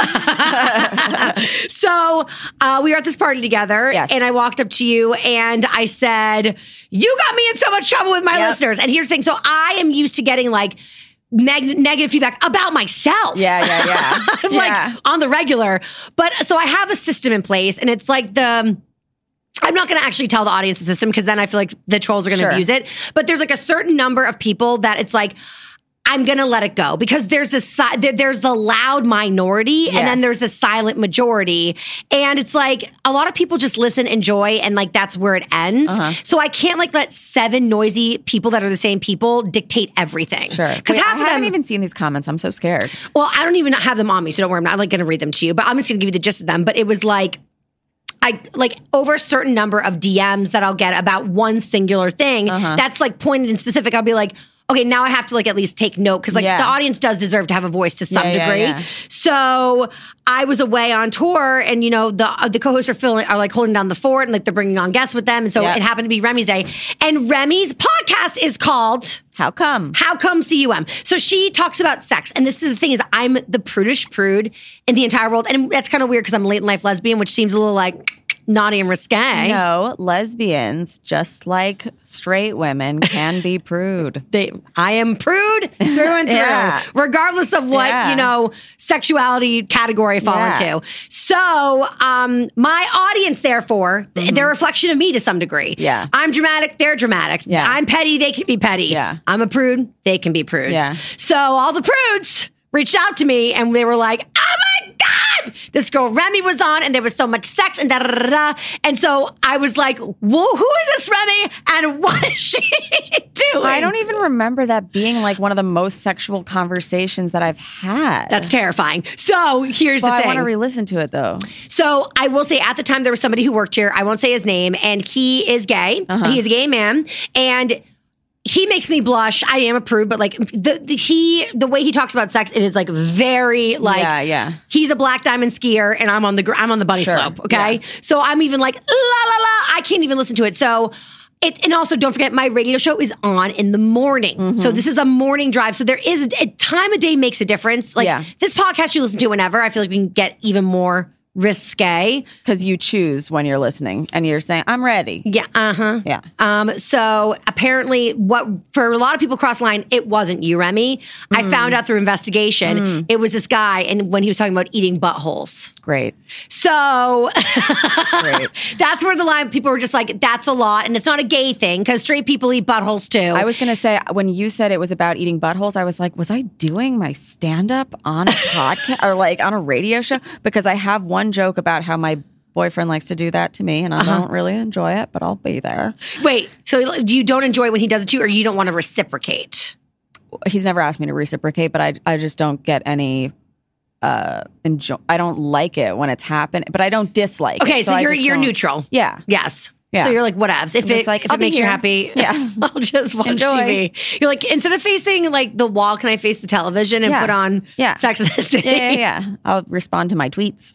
S9: it.
S8: So uh, we were at this party together
S9: yes.
S8: and I walked up to you and I said, you got me in so much trouble with my
S9: yep.
S8: listeners. And here's the thing. So I am used to getting like neg- negative feedback about myself.
S9: Yeah, yeah, yeah.
S8: like
S9: yeah.
S8: on the regular. But so I have a system in place and it's like the... I'm not going to actually tell the audience the system because then I feel like the trolls are going to
S9: sure.
S8: abuse it. But there's like a certain number of people that it's like, I'm going to let it go because there's this, si- there, there's the loud minority
S9: yes.
S8: and then there's the silent majority. And it's like a lot of people just listen, enjoy, and like that's where it ends. Uh-huh. So I can't like let seven noisy people that are the same people dictate everything.
S9: Sure.
S8: Because half
S9: I
S8: of them,
S9: haven't even seen these comments. I'm so scared.
S8: Well, I don't even have them on me. So don't worry. I'm not like going to read them to you, but I'm just going to give you the gist of them. But it was like, I like over a certain number of D Ms that I'll get about one singular thing uh-huh. that's like pointed and specific. I'll be like, okay, now I have to like at least take note because like
S9: yeah.
S8: the audience does deserve to have a voice to some
S9: yeah,
S8: degree.
S9: Yeah, yeah.
S8: So I was away on tour, and you know the uh, the co-hosts are feeling are like holding down the fort, and like they're bringing on guests with them, and so
S9: yep.
S8: it happened to be Remy's day, and Remy's podcast is called
S9: How Come?
S8: How Come C U M. So she talks about sex, and this is the thing is I'm the prudish prude in the entire world, and that's kind of weird because I'm a late in life lesbian, which seems a little like. naughty and risque.
S9: No, lesbians, just like straight women, can be prude.
S8: They, I am prude through and through,
S9: Yeah.
S8: regardless of what,
S9: Yeah.
S8: you know, sexuality category I fall
S9: Yeah.
S8: into. So, um, my audience, therefore, th- they're a reflection of me to some degree.
S9: Yeah.
S8: I'm dramatic, they're dramatic.
S9: Yeah.
S8: I'm petty, they can be petty.
S9: Yeah.
S8: I'm a prude, they can be prudes.
S9: Yeah.
S8: So all the prudes reached out to me and they were like, oh my God, this girl Remy was on and there was so much sex and da da da da. And so I was like, whoa, who is this Remy and what is she doing?
S9: I don't even remember that being like one of the most sexual conversations that I've had.
S8: That's terrifying. So here's
S9: well,
S8: the
S9: I
S8: thing.
S9: want to re-listen to it though.
S8: So I will say at the time there was somebody who worked here. I won't say his name, and he is gay.
S9: Uh-huh.
S8: He's a gay man, and he makes me blush. I am a prude, but like the, the he the way he talks about sex, it is like very like
S9: Yeah, yeah.
S8: He's a black diamond skier, and I'm on the gr- I'm on the bunny
S9: Sure.
S8: slope. Okay,
S9: Yeah.
S8: so I'm even like la la la. I can't even listen to it. So. It, and also, don't forget, my radio show is on in the morning.
S9: Mm-hmm.
S8: So this is a morning drive. So there is a, a time of day makes a difference. Like
S9: Yeah.
S8: this podcast you listen to whenever. I feel like we can get even more risque.
S9: Because you choose when you're listening and you're saying, I'm ready.
S8: Yeah, uh-huh.
S9: Yeah.
S8: Um, so apparently what for a lot of people cross the line, it wasn't you, Remy. I found out through investigation. It was this guy, and when he was talking about eating buttholes.
S9: Great.
S8: So
S9: Great.
S8: that's where the line people were just like, that's a lot. And it's not a gay thing because straight people eat buttholes too.
S9: I was going to say, when you said it was about eating buttholes, I was like, was I doing my stand-up on a podcast or like on a radio show? Because I have one joke about how my boyfriend likes to do that to me and I
S8: Uh-huh.
S9: don't really enjoy it, but I'll be there.
S8: Wait, so you don't enjoy it when he does it to you, or you don't want to reciprocate?
S9: He's never asked me to reciprocate, but I, I just don't get any... Uh, enjoy. I don't like it when it's happened, but I don't dislike
S8: Okay,
S9: it.
S8: so,
S9: I
S8: you're
S9: just
S8: you're
S9: don't-
S8: neutral.
S9: Yeah.
S8: Yes.
S9: Yeah.
S8: So you're like, whatevs. If
S9: I'm
S8: it,
S9: just like,
S8: if
S9: I'll
S8: it
S9: be
S8: makes you
S9: here.
S8: happy,
S9: Yeah.
S8: I'll just watch
S9: Enjoy.
S8: T V. You're like, instead of facing like the wall, can I face the television and
S9: Yeah.
S8: put on
S9: Yeah.
S8: Sex and the City?
S9: Yeah, yeah, yeah. I'll respond to my tweets.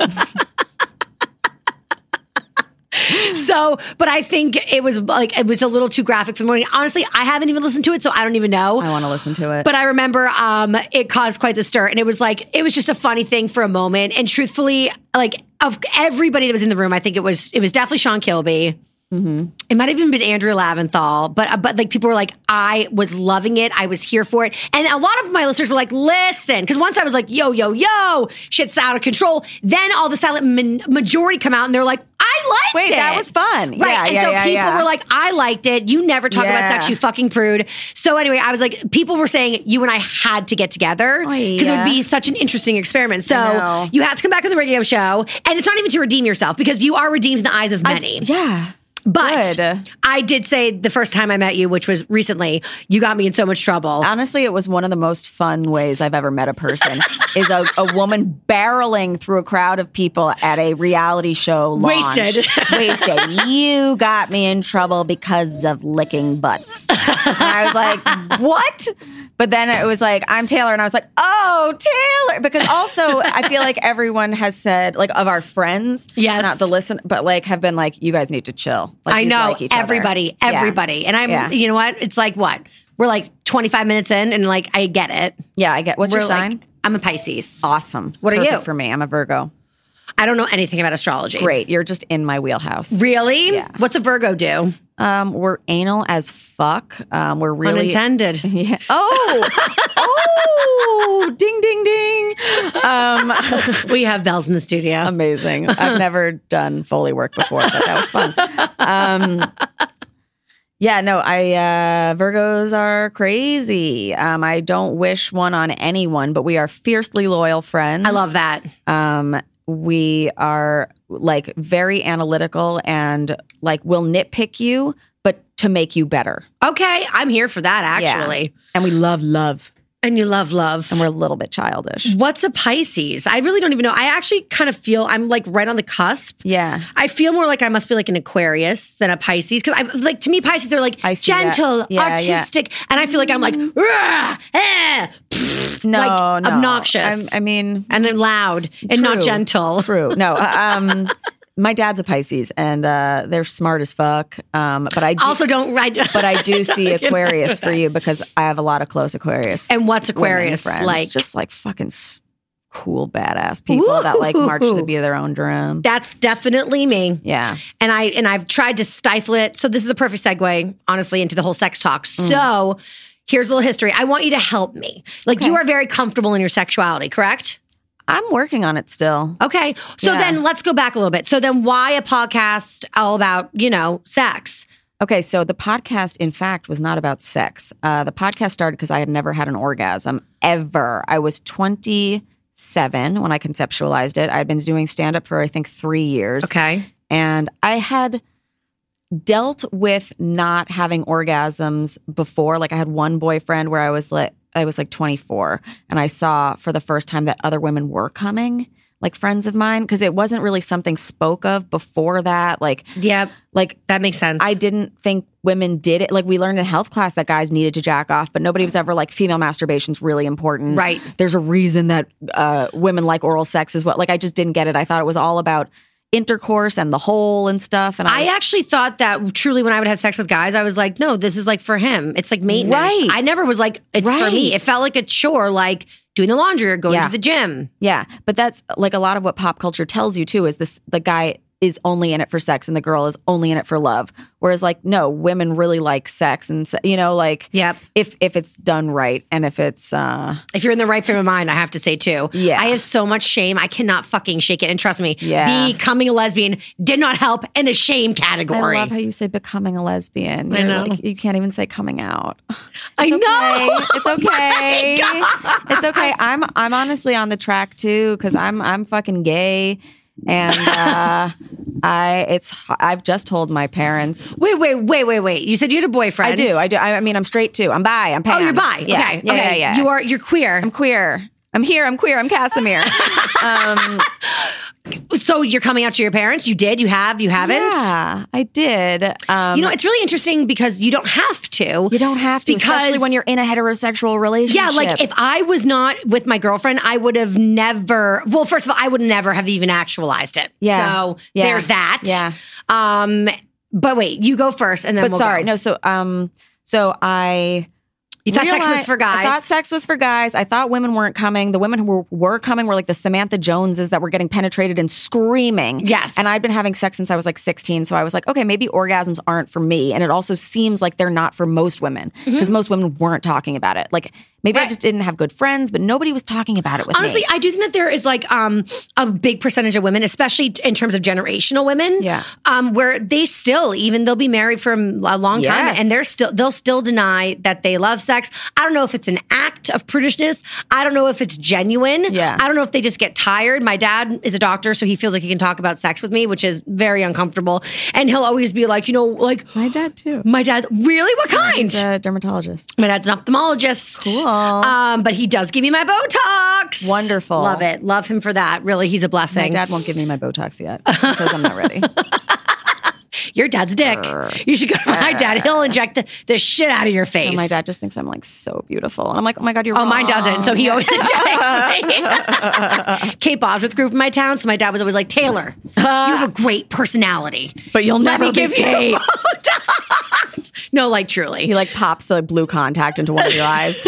S8: So, but I think it was like, it was a little too graphic for the morning. Honestly, I haven't even listened to it, so I don't even know.
S9: I want to listen to it.
S8: But I remember um, it caused quite the stir. And it was like, it was just a funny thing for a moment. And truthfully, like of everybody that was in the room, I think it was, it was definitely Sean Kilby.
S9: Mm-hmm.
S8: It might have even been Andrew Laventhal, but uh, but like people were like, I was loving it. I was here for it. And a lot of my listeners were like, listen, because once I was like, yo, yo, yo, shit's out of control. Then all the silent ma- majority come out and they're like, I liked
S9: Wait,
S8: it.
S9: that was fun.
S8: Right.
S9: Yeah,
S8: and
S9: yeah,
S8: so
S9: yeah,
S8: people
S9: yeah.
S8: were like, I liked it. You never talk about
S9: Yeah.
S8: sex, you fucking prude. So anyway, I was like, people were saying you and I had to get together
S9: Oh,
S8: because it would
S9: yeah.
S8: be such an interesting experiment. So
S9: know.
S8: you have to come back on the radio show. And it's not even to redeem yourself because you are redeemed in the eyes of
S9: I
S8: many.
S9: d- yeah.
S8: But
S9: Good.
S8: I did say the first time I met you, which was recently, you got me in so much trouble.
S9: Honestly, it was one of the most fun ways I've ever met a person. is a, a woman barreling through a crowd of people at a reality show launch.
S8: Wasted.
S9: Wasted. You got me in trouble because of licking butts. And I was like, what? But then it was like, I'm Taylor. And I was like, oh, Taylor. Because also, I feel like everyone has said, like, of our friends,
S8: Yes.
S9: not the listen, but like, have been like, you guys need to chill. Like,
S8: I
S9: you
S8: know,
S9: like each other.
S8: everybody,
S9: Yeah.
S8: everybody. And I'm,
S9: Yeah.
S8: you know what? It's like what? We're like twenty-five minutes in and like, I get it.
S9: Yeah, I get. What's
S8: We're
S9: your sign?
S8: like, I'm a Pisces.
S9: Awesome.
S8: What are
S9: Perfect
S8: you?
S9: for me. I'm a Virgo.
S8: I don't know anything about astrology.
S9: Great. You're just in my wheelhouse.
S8: Really?
S9: Yeah.
S8: What's a Virgo do?
S9: Um, we're anal as fuck. Um, we're really
S8: Unintended.
S9: Yeah. Oh, oh, ding, ding, ding. Um,
S8: We have bells in the studio.
S9: amazing. I've never done Foley work before, but that was fun. Um, yeah, no, I uh, Virgos are crazy. Um, I don't wish one on anyone, but we are fiercely loyal friends.
S8: I love that.
S9: Um, we are like very analytical and like will nitpick you, but to make you better.
S8: Okay, I'm here for that
S9: Yeah.
S8: actually.
S9: And we love love.
S8: And you love love.
S9: And we're a little bit childish.
S8: What's a Pisces? I really don't even know. I actually kind of feel I'm like right on the cusp.
S9: Yeah.
S8: I feel more like I must be like an Aquarius than a Pisces because I like to me Pisces are like
S9: I see that.
S8: gentle,
S9: Yeah, yeah.
S8: artistic, and I feel like I'm like rah, eh, pfft,
S9: No,
S8: like
S9: no.
S8: obnoxious.
S9: I'm- I mean,
S8: and then loud and not
S9: True.
S8: gentle.
S9: True. No. uh, Um, my dad's a Pisces, and uh, they're smart as fuck. Um, but I do,
S8: Also, don't write.
S9: but I do see Aquarius for you because I have a lot of close Aquarius.
S8: And what's
S9: women
S8: Aquarius
S9: friends.
S8: like?
S9: Just like fucking s- cool, badass people Ooh. that like march to the beat of their own drum.
S8: That's definitely me.
S9: Yeah.
S8: And I and I've tried to stifle it. So this is a perfect segue, honestly, into the whole sex talk. Mm. So here's a little history. I want you to help me. Like okay. you are very comfortable in your sexuality, correct?
S9: I'm working on it still.
S8: Okay. So
S9: yeah.
S8: then let's go back a little bit. So then why a podcast all about, you know, sex?
S9: Okay, so the podcast, in fact, was not about sex. Uh, the podcast started because I had never had an orgasm ever. I was twenty-seven when I conceptualized it. I had been doing stand-up for, I think, three years.
S8: Okay.
S9: And I had dealt with not having orgasms before. Like I had one boyfriend where I was like, I was like twenty-four, and I saw for the first time that other women were coming. Like friends of mine, because it wasn't really something spoke of before that. Like,
S8: yeah,
S9: like
S8: that makes sense.
S9: I didn't think women did it. Like we learned in health class that guys needed to jack off, but nobody was ever like female masturbation's really important.
S8: Right.
S9: There's a reason that uh, women like oral sex as well. Like I just didn't get it. I thought it was all about intercourse and the hole and stuff. And I,
S8: I
S9: was,
S8: actually thought that truly when I would have sex with guys, I was like, no, this is like for him. It's like maintenance.
S9: Right.
S8: I never was like, it's
S9: right.
S8: for me. It felt like a chore, like doing the laundry or going
S9: yeah.
S8: to the gym.
S9: Yeah. But that's like a lot of what pop culture tells you too, is this, the guy is only in it for sex and the girl is only in it for love. Whereas like, no, women really like sex and, you know, like
S8: yep.
S9: if if it's done right and if it's... uh
S8: If you're in the right frame of mind, I have to say too.
S9: Yeah.
S8: I have so much shame. I cannot fucking shake it. And trust me,
S9: yeah.
S8: becoming a lesbian did not help in the shame category.
S9: I love how you say becoming a lesbian.
S8: I
S9: You're
S8: know.
S9: Like, you can't even say coming out. It's
S8: I
S9: okay.
S8: know.
S9: It's okay.
S8: Oh
S9: it's okay. I'm I'm honestly on the track too because I'm I'm fucking gay. And uh, I, it's, I've just told my parents.
S8: Wait, wait, wait, wait, wait. You said you had a boyfriend.
S9: I do, I do. I mean, I'm straight too. I'm bi. I'm pan.
S8: Oh, you're bi.
S9: Yeah.
S8: Okay,
S9: yeah,
S8: okay.
S9: yeah, yeah.
S8: You are. You're queer.
S9: I'm queer. I'm here. I'm queer. I'm Casimir. um,
S8: so you're coming out to your parents? You did? You have? You haven't?
S9: Yeah, I did. Um,
S8: you know, it's really interesting because you don't have to.
S9: You don't have to,
S8: because,
S9: especially when you're in a heterosexual relationship.
S8: Yeah, like if I was not with my girlfriend, I would have never. Well, first of all, I would never have even actualized it.
S9: Yeah.
S8: So
S9: yeah.
S8: there's that.
S9: Yeah.
S8: Um. But wait, you go first, and then.
S9: But
S8: we'll
S9: sorry,
S8: go.
S9: no. So um. So I.
S8: You thought
S9: realized,
S8: sex was for guys?
S9: I thought sex was for guys. I thought women weren't coming. The women who were, were coming were like the Samantha Joneses that were getting penetrated and screaming.
S8: Yes.
S9: And I'd been having sex since I was like sixteen. So I was like, okay, maybe orgasms aren't for me. And it also seems like they're not for most women because mm-hmm. most women weren't talking about it. Like maybe right. I just didn't have good friends, but nobody was talking about it with
S8: Honestly,
S9: me.
S8: I do think that there is like um, a big percentage of women, especially in terms of generational women,
S9: yeah.
S8: um, where they still, even they'll be married for a long time
S9: yes.
S8: and they're still, they'll still deny that they love sex. I don't know if it's an act of prudishness. I don't know if it's genuine.
S9: Yeah.
S8: I don't know if they just get tired. My dad is a doctor, so he feels like he can talk about sex with me, which is very uncomfortable. And he'll always be like, you know, like
S9: my dad too.
S8: My dad's really what kind?
S9: He's a dermatologist.
S8: My dad's an ophthalmologist.
S9: Cool.
S8: Um, but he does give me my Botox.
S9: Wonderful.
S8: Love it. Love him for that. Really, he's a blessing.
S9: My dad won't give me my Botox yet. He says I'm not ready.
S8: Your dad's dick. You should go to my dad. He'll inject the, the shit out of your face.
S9: And my dad just thinks I'm like so beautiful. And I'm like, oh my God, you're
S8: Oh,
S9: wrong.
S8: mine doesn't. So he always injects me. Kate Bosworth group in my town. So my dad was always like, Taylor, you have a great personality.
S9: But you'll
S8: Let
S9: never
S8: me
S9: be
S8: give
S9: Kate.
S8: you Botox. No, like truly.
S9: He like pops the blue contact into one of your eyes.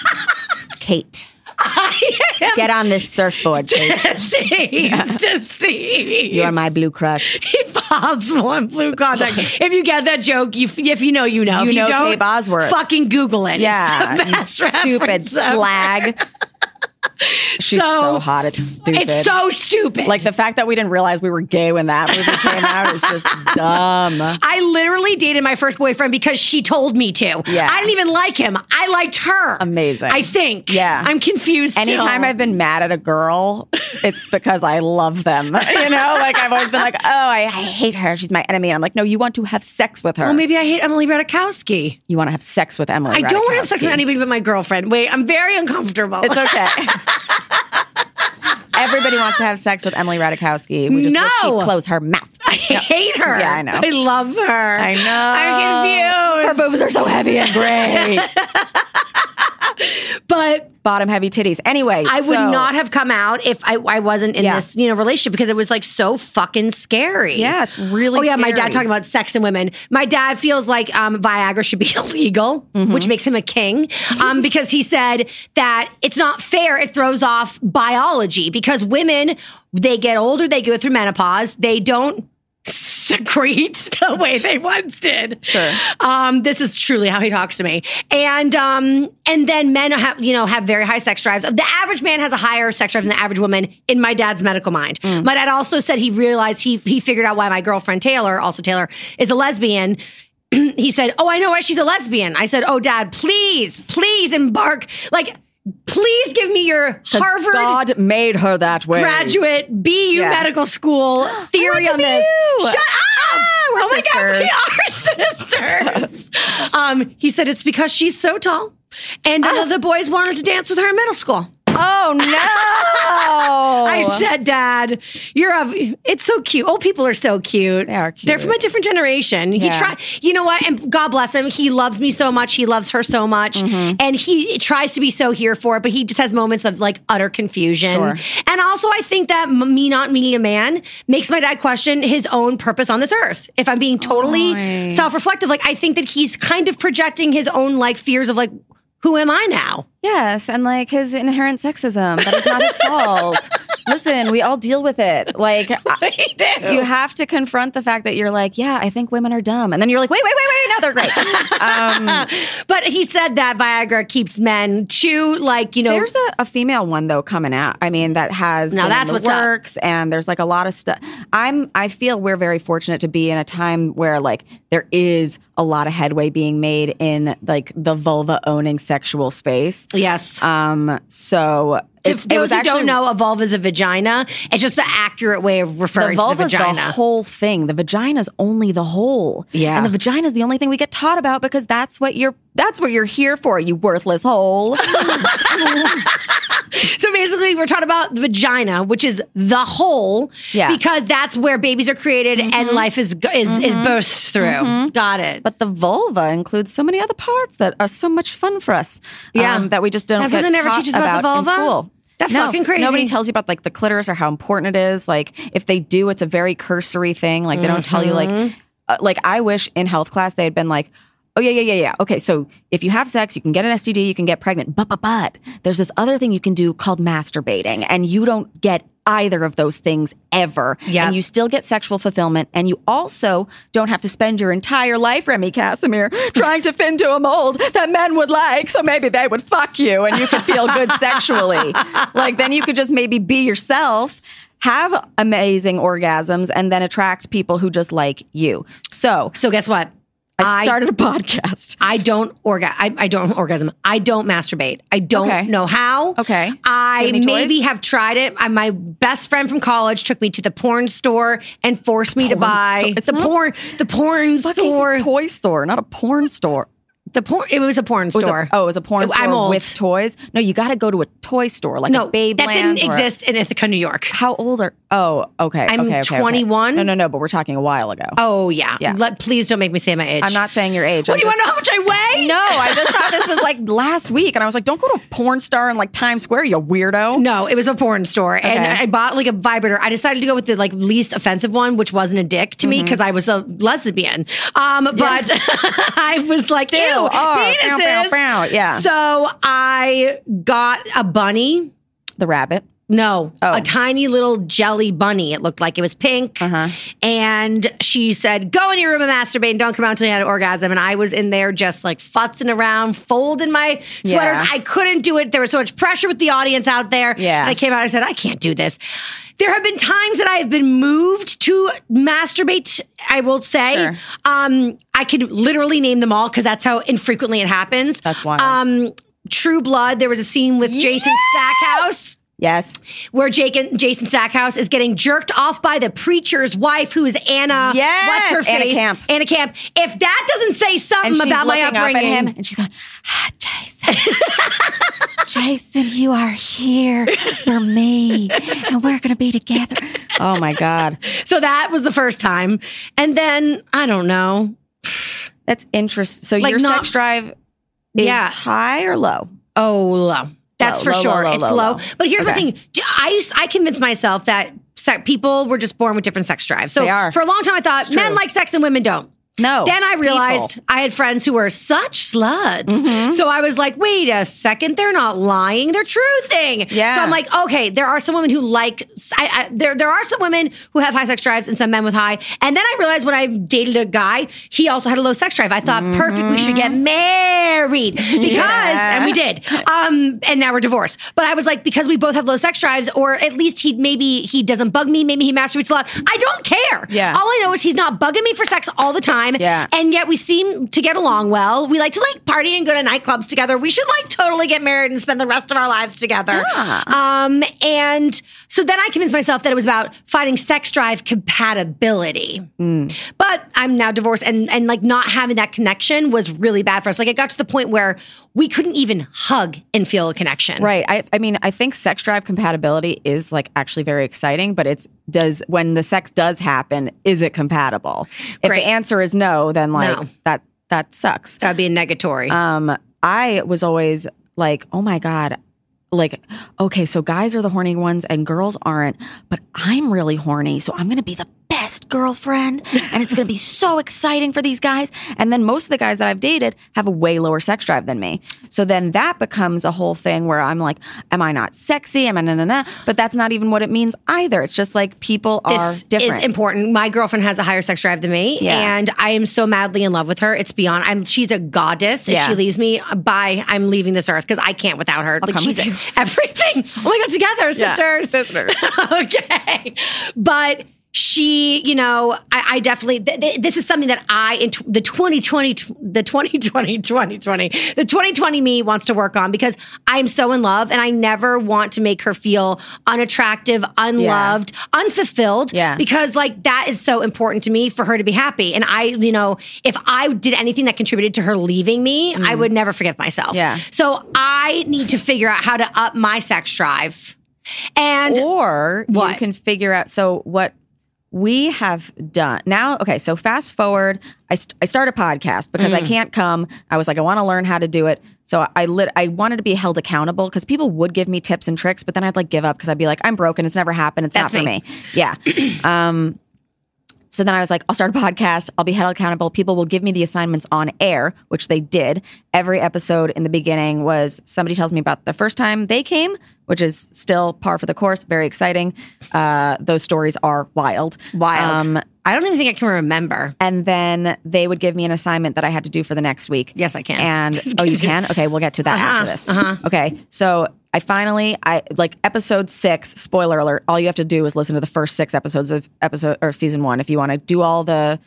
S9: Kate. Get on this surfboard, Kate.
S8: Deceive, yeah. deceive.
S9: You are my blue crush.
S8: He pops one blue contact. If you get that joke, you if you know, you know.
S9: You
S8: if
S9: know
S8: you don't,
S9: Kate Bosworth.
S8: Fucking Google it.
S9: Yeah,
S8: it's the best
S9: stupid slag. She's so, so hot. It's stupid.
S8: It's so stupid.
S9: Like the fact that we didn't realize we were gay when that movie came out is just dumb.
S8: I literally dated my first boyfriend because she told me to.
S9: Yeah.
S8: I didn't even like him. I liked her.
S9: Amazing.
S8: I think.
S9: Yeah.
S8: I'm confused still.
S9: Anytime I've been mad at a girl, it's because I love them. You know, like I've always been like, oh, I, I hate her. She's my enemy. And I'm like, no, you want to have sex with her.
S8: Well, maybe I hate Emily Ratajkowski.
S9: You want to have sex with Emily
S8: I
S9: Ratajkowski.
S8: don't want to have sex with anybody but my girlfriend. Wait, I'm very uncomfortable.
S9: It's okay. Everybody wants to have sex with Emily Ratajkowski. We just
S8: no.
S9: wish she'd close her mouth.
S8: I hate her.
S9: Yeah, I know.
S8: I love her.
S9: I know.
S8: I'm confused.
S9: Her boobs are so heavy and great.
S8: But
S9: bottom heavy titties. Anyway,
S8: I
S9: so,
S8: would not have come out if I, I wasn't in
S9: Yeah.
S8: this, you know, relationship because it was like so fucking scary.
S9: Yeah, it's really
S8: Oh yeah, my dad
S9: scary.
S8: talking about sex and women. My dad feels like um, Viagra should be illegal,
S9: Mm-hmm.
S8: which makes him a king, um, because he said that it's not fair. It throws off biology because women, they get older, they go through menopause, they don't secrete the way they once did.
S9: Sure.
S8: Um, this is truly how he talks to me. And um, and then men have, you know, have very high sex drives. The average man has a higher sex drive than the average woman in my dad's medical mind.
S9: Mm.
S8: My dad also said he realized he he figured out why my girlfriend Taylor, also Taylor, is a lesbian. He said, "Oh, I know why she's a lesbian." I said, "Oh, Dad, please, please embark. Like, please give me your Harvard
S9: God made her that way.
S8: graduate B U
S9: Yeah.
S8: medical school theory
S9: I
S8: on
S9: went to
S8: this."
S9: B U.
S8: Shut up!
S9: we're
S8: oh my
S9: sisters.
S8: God, we are sisters. um, he said it's because she's so tall, and none of the boys wanted to dance with her in middle school.
S9: Oh no!
S8: I said, Dad, you're a. It's so cute. Old people are so cute.
S9: They are cute.
S8: They're from a different generation. He
S9: Yeah.
S8: try. You know what? And God bless him. He loves me so much. He loves her so much,
S9: Mm-hmm.
S8: and he tries to be so here for it. But he just has moments of like utter confusion.
S9: Sure.
S8: And also, I think that m- me not meeting a man makes my dad question his own purpose on this earth. If I'm being totally
S9: Oy.
S8: self-reflective, like I think that he's kind of projecting his own like fears of like, who am I now?
S9: Yes, and like his inherent sexism. That is not his fault. Listen, we all deal with it. Like,
S8: We do.
S9: you have to confront the fact that you're like, yeah, I think women are dumb. And then you're like, wait, wait, wait, wait, no, they're great. Um,
S8: But he said that Viagra keeps men to like, you know.
S9: there's a, a female one, though, coming out. I mean, that has
S8: Now
S9: been in
S8: that's
S9: the
S8: what's up.
S9: works, and there's like a lot of stuff. I'm, I feel we're very fortunate to be in a time where like there is a lot of headway being made in like the vulva owning sexual space.
S8: Yes.
S9: Um, so
S8: To
S9: it, it
S8: those
S9: was
S8: who
S9: actually
S8: don't know, a vulva is a vagina. It's just the accurate way of
S9: the
S8: referring to the
S9: vulva's the,
S8: vagina.
S9: whole thing. The vagina's only the hole.
S8: Yeah.
S9: And the vagina's the only thing we get taught about because that's what you're that's what you're here for, you worthless hole.
S8: So basically, we're talking about the vagina, which is the hole,
S9: Yeah.
S8: because that's where babies are created and life is is, is birthed through. Got it.
S9: But the vulva includes so many other parts that are so much fun for us.
S8: Yeah.
S9: um, that we just don't
S8: That's
S9: get
S8: what they never
S9: taught
S8: teach us about the
S9: in
S8: vulva?
S9: school.
S8: That's
S9: No,
S8: fucking crazy.
S9: Nobody tells you about like the clitoris or how important it is. Like if they do, it's a very cursory thing. Like they don't tell you like,
S8: Mm-hmm.
S9: uh, like I wish in health class they had been like, oh yeah, yeah, yeah, yeah. Okay, so if you have sex, you can get an S T D, you can get pregnant. But but but there's this other thing you can do called masturbating, and you don't get either of those things ever.
S8: Yep.
S9: And you still get sexual fulfillment, and you also don't have to spend your entire life, Remy Casimir, trying to fit into a mold that men would like, so maybe they would fuck you and you could feel good sexually. Like then you could just maybe be yourself, have amazing orgasms, and then attract people who just like you. So
S8: So guess what?
S9: I started a podcast.
S8: I don't orga- I, I don't orgasm. I don't masturbate. I don't
S9: Okay.
S8: know how.
S9: Okay.
S8: I
S9: Do you have any
S8: maybe
S9: toys?
S8: have tried it. I, my best friend from college took me to the porn store and forced me to
S9: Porn
S8: buy
S9: store. It's
S8: the
S9: not-
S8: porn. The porn
S9: Fucking
S8: store.
S9: toy store, not a porn store.
S8: The porn. It was a porn
S9: It was a-
S8: store.
S9: oh, it was a porn
S8: I'm
S9: store
S8: old.
S9: with toys? No, you got to go to a toy store, like
S8: no,
S9: a Babeland.
S8: that didn't
S9: or-
S8: exist in Ithaca, New York.
S9: How old are? Oh, okay.
S8: I'm
S9: okay, okay, okay.
S8: twenty-one.
S9: No, no, no. But we're talking a while ago.
S8: Oh yeah.
S9: Yeah.
S8: Let, please don't make me say my age.
S9: I'm not saying your age.
S8: What
S9: I'm
S8: do you want
S9: just-
S8: to know how much I weigh?
S9: No, I just thought this was like last week, and I was like, "Don't go to a porn star in like Times Square, you weirdo."
S8: No, it was a porn store, and
S9: Okay.
S8: I bought like a vibrator. I decided to go with the like least offensive one, which wasn't a dick to
S9: Mm-hmm.
S8: me because I was a lesbian. Um, but I was like,
S9: Still,
S8: ew,
S9: oh, bow,
S8: penises.
S9: bow, bow, yeah.
S8: So I got a bunny.
S9: The rabbit.
S8: No,
S9: Oh.
S8: a tiny little jelly bunny. It looked like it was pink.
S9: Uh-huh.
S8: And she said, go in your room and masturbate and don't come out until you had an orgasm. And I was in there just like futzing around, folding my sweaters.
S9: Yeah.
S8: I couldn't do it. There was so much pressure with the audience out there.
S9: Yeah.
S8: And I came out and said, I can't do this. There have been times that I have been moved to masturbate, I will say.
S9: Sure.
S8: Um, I could literally name them all because that's how infrequently it happens.
S9: That's wild.
S8: Um, True Blood, there was a scene with Jason Stackhouse
S9: Yes.
S8: where Jake and Jason Stackhouse is getting jerked off by the preacher's wife, who is Anna.
S9: Yes,
S8: what's her
S9: Anna
S8: face?
S9: Camp.
S8: Anna Camp. If that doesn't say
S9: And
S8: something
S9: she's
S8: about my
S9: looking up
S8: upbringing,
S9: at him, and she's going, ah, Jason. Jason, you are here for me, and we're going to be together. Oh my God.
S8: so that was the first time, and then I don't know.
S9: That's interesting. So
S8: Like
S9: your
S8: not-
S9: sex drive is
S8: Yeah.
S9: high or low?
S8: Oh, low. That's
S9: Low,
S8: for
S9: low,
S8: sure.
S9: low,
S8: it's
S9: low,
S8: low.
S9: low.
S8: But here's
S9: Okay.
S8: my thing. I used, I convinced myself that se- people were just born with different sex drives. So
S9: They are.
S8: for a long time, I thought
S9: It's true.
S8: men like sex and women don't.
S9: No.
S8: Then I realized
S9: people.
S8: I had friends who were such sluts.
S9: Mm-hmm.
S8: So I was like, wait a second, they're not lying, they're truthing.
S9: Yeah.
S8: So I'm like, okay, there are some women who like, I, I, there there are some women who have high sex drives and some men with high. And then I realized when I dated a guy, he also had a low sex drive. I thought, perfect, we should get married because,
S9: Yeah.
S8: and we did. Um, and now we're divorced. But I was like, because we both have low sex drives, or at least he maybe he doesn't bug me, maybe he masturbates a lot. I don't care.
S9: Yeah.
S8: All I know is he's not bugging me for sex all the time.
S9: Yeah.
S8: And yet we seem to get along well. We like to like party and go to nightclubs together. We should like totally get married and spend the rest of our lives together. Um, and so then I convinced myself that it was about finding sex drive compatibility. But I'm now divorced, and and like not having that connection was really bad for us. Like it got to the point where we couldn't even hug and feel a connection.
S9: Right. I, I mean, I think sex drive compatibility is like actually very exciting, but it's does when the sex does happen, is it compatible? If
S8: Great.
S9: the answer is no, then like
S8: No.
S9: that that sucks.
S8: That would be a negatory.
S9: Um, I was always like, oh my God. Like, okay, so guys are the horny ones and girls aren't, but I'm really horny, so I'm going to be the best girlfriend, and it's going to be so exciting for these guys. And then most of the guys that I've dated have a way lower sex drive than me. So then that becomes a whole thing where I'm like, am I not sexy? Am I na na na? But that's not even what it means either. It's just like people are
S8: This
S9: different.
S8: is important. My girlfriend has a higher sex drive than me,
S9: Yeah.
S8: and I am so madly in love with her. It's beyond. I'm. She's a goddess. If
S9: Yeah.
S8: she leaves me, bye. I'm leaving this earth because I can't without her. Like
S9: come
S8: she's
S9: with you.
S8: everything. Oh my god, together,
S9: Yeah.
S8: sisters.
S9: Sisters.
S8: Okay, but. She, you know, I, I definitely, th- th- this is something that I, in t- the twenty twenty, the twenty twenty, twenty twenty, the twenty twenty me wants to work on because I'm so in love and I never want to make her feel unattractive, unloved, unfulfilled.
S9: Yeah.
S8: Because like that is so important to me for her to be happy. And I, you know, if I did anything that contributed to her leaving me, I would never forgive myself.
S9: Yeah.
S8: So I need to figure out how to up my sex drive. And
S9: Or
S8: What?
S9: you can figure out, so what we have done now, okay, so fast forward, I, st- I start a podcast because I can't come. I was like, I want to learn how to do it. So I lit- I wanted to be held accountable because people would give me tips and tricks, but then I'd like give up because I'd be like, I'm broken. It's never happened. It's
S8: That's
S9: not for
S8: me.
S9: me. Yeah. um, so then I was like, I'll start a podcast. I'll be held accountable. People will give me the assignments on air, which they did. Every episode in the beginning was somebody tells me about the first time they came, which is still par for the course. Very exciting. Uh, those stories are wild.
S8: wild.
S9: Um,
S8: I don't even think I can remember.
S9: and then they would give me an assignment that I had to do for the next week.
S8: Yes, I can.
S9: And oh, you can? Okay, we'll get to that after this.
S8: uh-huh.
S9: Okay, so I finally, I like episode six. Spoiler alert! All you have to do is listen to the first six episodes of episode or season one if you want to do all the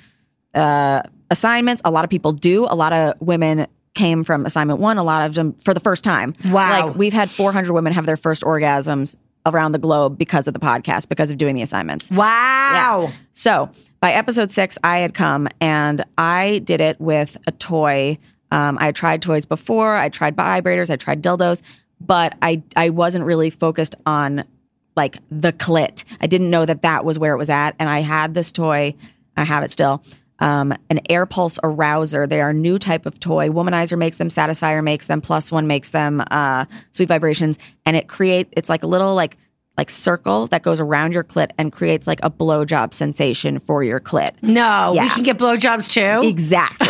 S9: uh, assignments. A lot of people do. A lot of women came from assignment one. A lot of them for the first time.
S8: Wow.
S9: Like we've had four hundred women have their first orgasms around the globe because of the podcast, because of doing the assignments.
S8: Wow.
S9: Yeah. So by episode six, I had come and I did it with a toy. Um, I had tried toys before. I tried vibrators. I tried dildos, but I I wasn't really focused on like the clit. I didn't know that that was where it was at. And I had this toy. I have it still. Um, an air pulse arouser. They are a new type of toy. Womanizer makes them. Satisfier makes them. Plus One makes them. Uh, Sweet Vibrations, and it create. It's like a little like like circle that goes around your clit and creates like a blowjob sensation for your clit.
S8: No,
S9: Yeah.
S8: we can get blowjobs too.
S9: Exactly.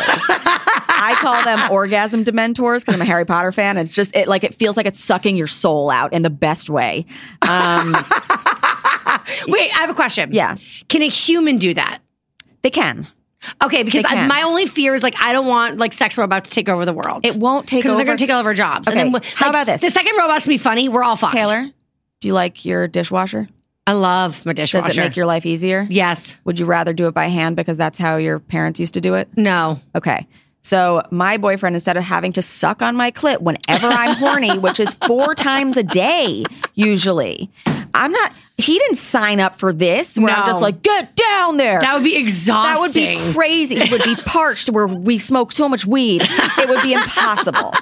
S9: I call them orgasm dementors because I'm a Harry Potter fan. It's just it like it feels like it's sucking your soul out in the best way. Um,
S8: Wait, I have a question.
S9: Yeah.
S8: Can a human do that?
S9: they can.
S8: Okay, because
S9: They
S8: I,
S9: can.
S8: my only fear is like I don't want like sex robots to take over the world.
S9: It won't take
S8: because
S9: over.
S8: they're going to take all of our jobs.
S9: Okay,
S8: And then,
S9: how
S8: like,
S9: about this?
S8: The second robots be funny, we're all fucked.
S9: Taylor, do you like your dishwasher?
S8: I love my dishwasher.
S9: Does it make your life easier?
S8: Yes.
S9: Would you rather do it by hand because that's how your parents used to do it?
S8: No.
S9: Okay. So my boyfriend, instead of having to suck on my clit whenever I'm horny, which is four times a day usually, I'm not, he didn't sign up for this where I'm
S8: No.
S9: just like, get down there.
S8: That would be
S9: That would
S8: exhausting.
S9: be crazy. He would be parched where we smoke so much weed. It would be impossible.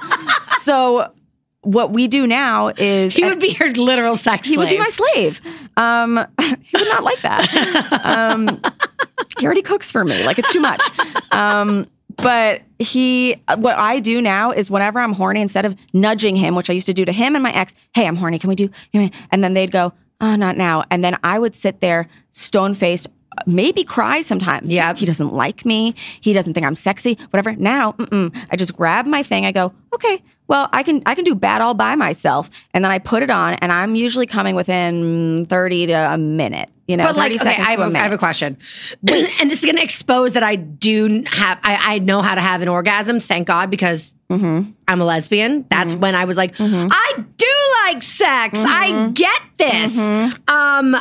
S9: So what we do now is
S8: He would be your literal sex
S9: he
S8: slave.
S9: would be my slave. Um, he would not like that. Um, he already cooks for me. Like it's too much. Um, But he, what I do now is whenever I'm horny, instead of nudging him, which I used to do to him and my ex, hey, I'm horny, can we do, and then they'd go, oh, not now. And then I would sit there stone-faced, maybe cry sometimes.
S8: Yeah.
S9: He doesn't like me. He doesn't think I'm sexy, whatever. Now, mm-mm. I just grab my thing. I go, okay, well, I can I can do bad all by myself. And then I put it on, and I'm usually coming within thirty to a minute. You know,
S8: but like, okay, I have,
S9: a,
S8: a, I have a question. And this is going to expose that I do have, I, I know how to have an orgasm, thank God, because mm-hmm. I'm a lesbian. That's mm-hmm. when I was like, mm-hmm. I do like sex. Mm-hmm. I get this. Mm-hmm. Um,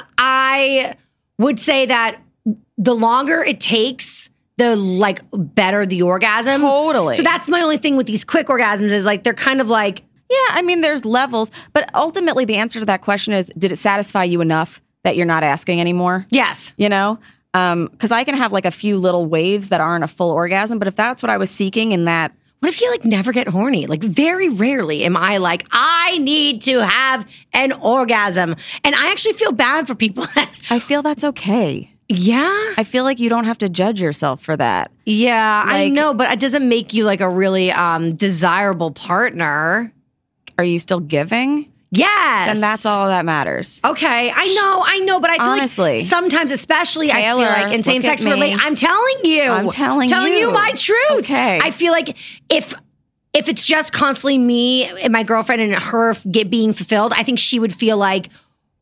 S8: I would say that the longer it takes, the like better the orgasm.
S9: Totally.
S8: So that's my only thing with these quick orgasms is like, they're kind of like.
S9: Yeah, I mean, there's levels. But ultimately, the answer to that question is, did it satisfy you enough that you're not asking anymore?
S8: Yes.
S9: You know? Because um, I can have like a few little waves that aren't a full orgasm. But if that's what I was seeking in that.
S8: What if you like never get horny? Like very rarely am I like, I need to have an orgasm. And I actually feel bad for people that.
S9: I feel that's okay.
S8: Yeah.
S9: I feel like you don't have to judge yourself for that.
S8: Yeah,
S9: like,
S8: I know, but it doesn't make you like a really um, desirable partner.
S9: Are you still giving?
S8: Yes.
S9: Then that's all that matters.
S8: Okay. I know, I know, but I feel
S9: Honestly,
S8: like sometimes, especially
S9: Taylor,
S8: I feel like in same-sex
S9: me.
S8: relate, I'm telling you.
S9: I'm telling,
S8: telling you.
S9: you
S8: my truth.
S9: Okay.
S8: I feel like if if it's just constantly me and my girlfriend and her get being fulfilled, I think she would feel like,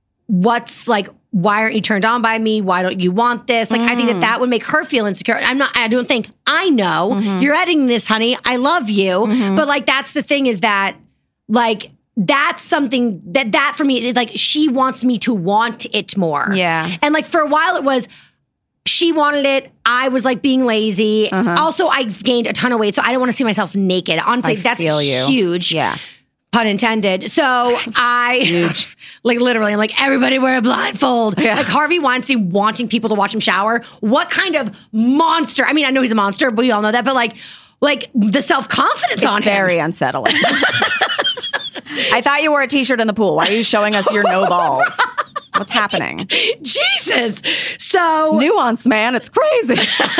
S8: what's like, why aren't you turned on by me? Why don't you want this? Like, mm. I think that that would make her feel insecure. I'm not, I don't think, I know, mm-hmm. you're editing this, honey. I love you. Mm-hmm. But like, that's the thing is that, like, that's something that, that for me is like, she wants me to want it more.
S9: Yeah.
S8: And like, for a while it was, she wanted it. I was like being lazy. Uh-huh. Also, I've gained a ton of weight, so I don't want to see myself naked. Honestly,
S9: I
S8: that's
S9: feel you.
S8: huge.
S9: Yeah.
S8: Pun intended. So I, like literally, I'm like, everybody wear a blindfold. Yeah. Like Harvey Weinstein wanting people to watch him shower. What kind of monster? I mean, I know he's a monster, but we all know that. But like, like the self-confidence
S9: it's
S8: on him.
S9: Very unsettling. I thought you wore a t-shirt in the pool. Why are you showing us your no balls? What's happening?
S8: Jesus. So
S9: nuance, man. It's crazy.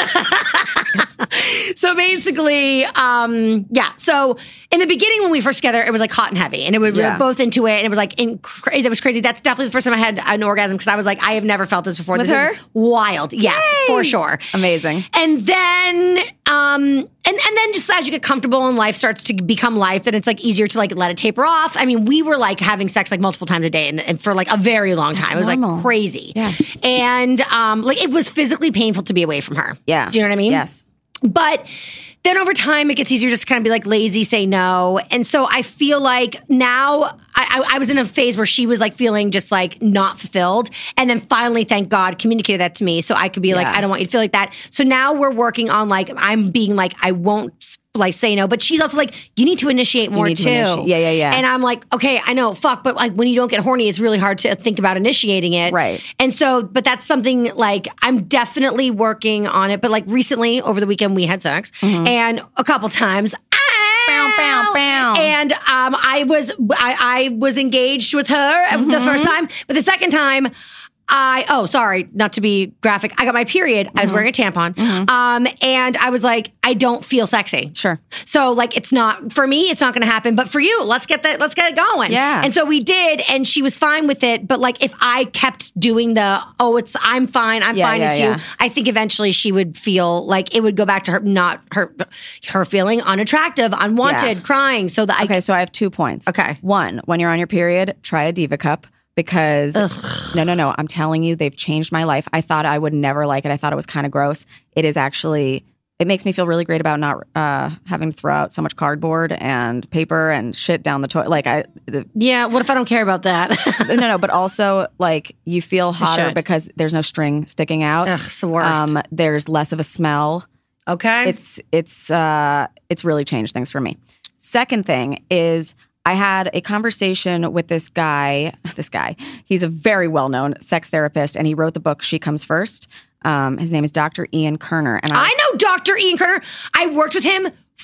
S8: So basically, um, yeah. So in the beginning, when we first together, it was like hot and heavy, and it was, yeah. we were both into it, and it was like in, it was crazy. That's definitely the first time I had an orgasm because I was like, I have never felt this before.
S9: With
S8: this
S9: her?
S8: Is wild. Yes, Yay! For sure.
S9: Amazing.
S8: And then, um, and and then just as you get comfortable and life starts to become life, then it's like easier to like let it taper off. I mean, we were like having sex like multiple times a day, and, and for like a very long time, That's it was normal. Like crazy.
S9: Yeah.
S8: And um, like it was physically painful to be away from her.
S9: Yeah.
S8: Do you know what I mean?
S9: Yes.
S8: But then over time, it gets easier just to kind of be like lazy, say no. And so I feel like now I, I, I was in a phase where she was like feeling just like not fulfilled. And then finally, thank God, communicated that to me. So I could be yeah. like, I don't want you to feel like that. So now we're working on like, I'm being like, I won't like say no. But she's also like, you need to initiate more too.
S9: To initiate. Yeah, yeah, yeah.
S8: And I'm like, okay, I know, fuck. But like when you don't get horny, it's really hard to think about initiating it.
S9: Right.
S8: And so, but that's something like I'm definitely working on it. But like recently over the weekend, we had sex. Mm-hmm. And a couple times,
S9: bow, bow, bow.
S8: and um, I was I, I was engaged with her mm-hmm. the first time, but the second time, I oh sorry, not to be graphic. I got my period. Mm-hmm. I was wearing a tampon, mm-hmm. um, and I was like, I don't feel sexy.
S9: Sure.
S8: So like, it's not for me. It's not going to happen. But for you, let's get that. Let's get it going.
S9: Yeah.
S8: And so we did, and she was fine with it. But like, if I kept doing the oh, it's I'm fine. I'm
S9: yeah,
S8: fine.
S9: yeah,
S8: it's
S9: yeah.
S8: you. I think eventually she would feel like it would go back to her not her her feeling unattractive, unwanted, yeah. crying. So that
S9: okay.
S8: I,
S9: so I have two points.
S8: Okay.
S9: One, when you're on your period, try a Diva Cup. Because Ugh. no, no, no, I'm telling you, they've changed my life. I thought I would never like it. I thought it was kind of gross. It is actually, it makes me feel really great about not uh, having to throw out so much cardboard and paper and shit down the toilet. Like I, the,
S8: yeah. What if I don't care about that?
S9: no, no, but also like you feel hotter because there's no string sticking out.
S8: Ugh, it's the worst. Um,
S9: there's less of a smell.
S8: Okay,
S9: it's it's uh, it's really changed things for me. Second thing is, I had a conversation with this guy, this guy, he's a very well-known sex therapist, and he wrote the book, She Comes First. Um, his name is Doctor Ian Kerner. And I,
S8: was, I know Doctor Ian Kerner. I worked with him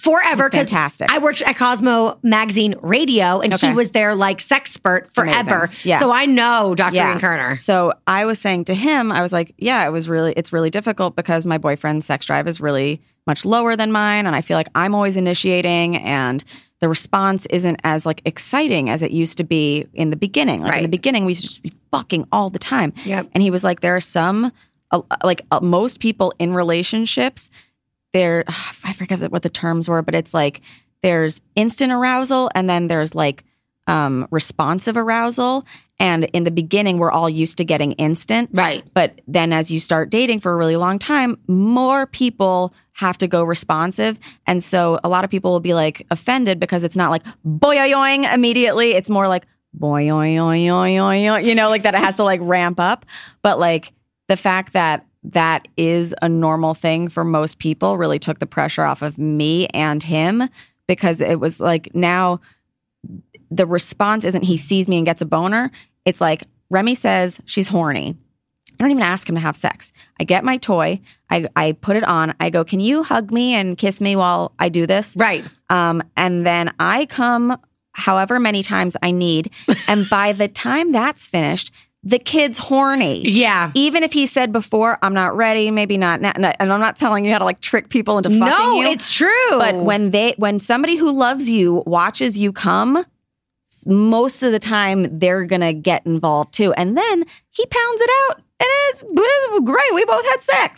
S8: forever. Because
S9: fantastic.
S8: I worked at Cosmo Magazine Radio, and
S9: Okay.
S8: he was their like sexpert forever.
S9: Amazing. Yeah.
S8: So I know Doctor Ian Kerner.
S9: So I was saying to him, I was like, yeah, it was really, it's really difficult because my boyfriend's sex drive is really much lower than mine. And I feel like I'm always initiating and the response isn't as like exciting as it used to be in the beginning. Like
S8: Right.
S9: in the beginning, we used to just be fucking all the time.
S8: Yep.
S9: And he was like, there are some, uh, like uh, most people in relationships, they're, I forget what the terms were, but it's like there's instant arousal and then there's like um, responsive arousal. And in the beginning, we're all used to getting instant.
S8: Right.
S9: But then as you start dating for a really long time, more people have to go responsive. And so a lot of people will be like offended because it's not like boing immediately. It's more like boing, you know, like that it has to like ramp up. But like the fact that that is a normal thing for most people really took the pressure off of me and him, because it was like now the response isn't he sees me and gets a boner. It's like Remy says she's horny. I don't even ask him to have sex. I get my toy. I, I put it on. I go, can you hug me and kiss me while I do this?
S8: Right.
S9: Um, and then I come however many times I need. And by the time that's finished, the kid's horny.
S8: Yeah.
S9: Even if he said before, I'm not ready, maybe not now. And I'm not telling you how to like trick people into fucking
S8: No,
S9: you.
S8: it's true.
S9: But when they, when somebody who loves you watches you come, most of the time they're going to get involved too. And then he pounds it out. And it's, it's great. We both had sex.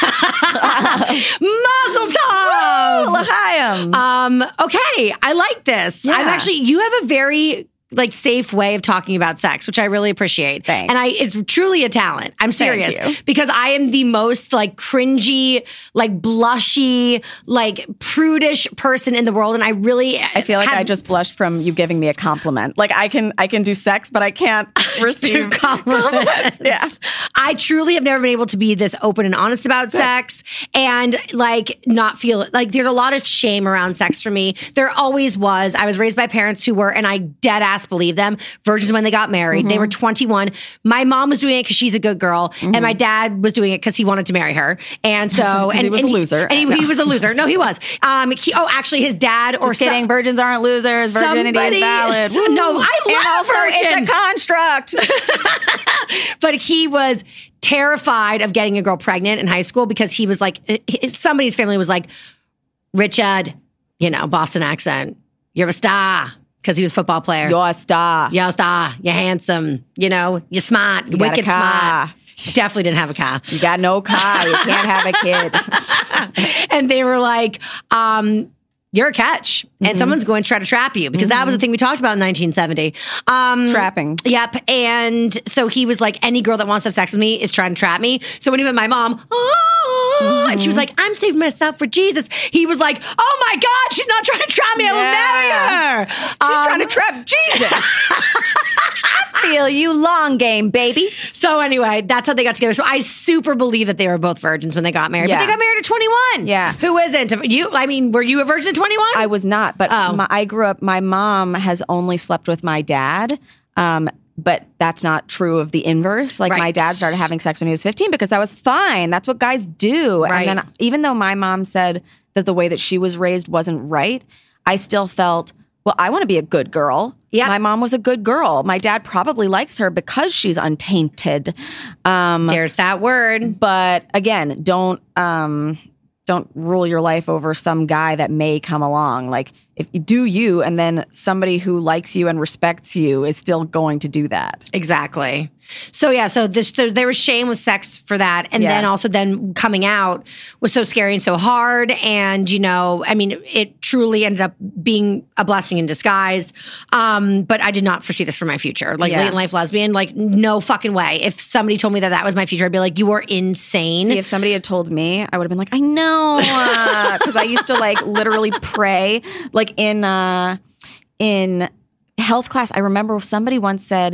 S8: Mazel tov!
S9: L'chaim.
S8: Um, okay, I like this.
S9: Yeah.
S8: I'm actually, you have a very like safe way of talking about sex, which I really appreciate.
S9: Thanks.
S8: And I, it's truly a talent. I'm serious
S9: you.
S8: because I am the most like cringy, like blushy, like prudish person in the world. And I really,
S9: I feel like
S8: have,
S9: I just blushed from you giving me a compliment. Like I can, I can do sex, but I can't receive
S8: compliments.
S9: Yeah.
S8: I truly have never been able to be this open and honest about sex and like not feel like there's a lot of shame around sex for me. There always was. I was raised by parents who were, and I dead ass believe them, virgins when they got married. Mm-hmm. They were twenty-one. My mom was doing it because she's a good girl, mm-hmm. and my dad was doing it because he wanted to marry her. And so, and
S9: he was
S8: and
S9: a loser.
S8: He, and he,
S9: no.
S8: he was a loser. No, he was. Um, he, oh, actually, his dad or
S9: Just kidding.
S8: Some,
S9: virgins aren't losers. Virginity
S8: somebody,
S9: is valid.
S8: So, no, I
S9: and
S8: love
S9: also
S8: virgin.
S9: It's a construct.
S8: But he was terrified of getting a girl pregnant in high school because he was like, his, somebody's family was like, Richard, you know, Boston accent, you're a star. Because he was a football player.
S9: You're a star.
S8: You're a star. You're handsome. You know, you're smart. You're
S9: You got a
S8: wicked
S9: car.
S8: smart. Definitely didn't have a car.
S9: You got no car. You can't have a kid.
S8: And they were like, um, you're a catch. And
S9: Mm-hmm.
S8: someone's going to try to trap you. Because mm-hmm. that was the thing we talked about in nineteen seventy. Um,
S9: Trapping.
S8: Yep. And so he was like, any girl that wants to have sex with me is trying to trap me. So when he met my mom, oh, mm-hmm. and she was like, I'm saving myself for Jesus. He was like, oh my God, she's not trying to trap me. I will
S9: Yeah.
S8: marry her.
S9: She's
S8: Um,
S9: trying to trap Jesus. I feel you, long game, baby.
S8: So anyway, that's how they got together. So I super believe that they were both virgins when they got married.
S9: Yeah.
S8: But they got married at twenty-one.
S9: Yeah.
S8: Who isn't? You, I mean, were you a virgin at twenty-one?
S9: I was not, but
S8: Oh.
S9: my, I grew up, my mom has only slept with my dad. Um, but that's not true of the inverse. Like
S8: Right.
S9: my dad started having sex when he was fifteen because that was fine. That's what guys do.
S8: Right.
S9: And then even though my mom said that the way that she was raised wasn't right, I still felt, well, I want to be a good girl.
S8: Yep.
S9: My mom was a good girl. My dad probably likes her because she's untainted. Um,
S8: There's that word.
S9: but again, don't um, don't rule your life over some guy that may come along. Like if you do you, and then somebody who likes you and respects you is still going to do that.
S8: Exactly. So yeah, so this, there, there was shame with sex for that. And
S9: Yeah.
S8: then also then coming out was so scary and so hard. And, you know, I mean, it truly ended up being a blessing in disguise. Um, but I did not foresee this for my future. Like
S9: Yeah.
S8: late in life lesbian, like no fucking way. If somebody told me that that was my future, I'd be like, you are insane.
S9: See, if somebody had told me, I would have been like, I know. Because I used to like literally pray. Like in uh, in health class, I remember somebody once said,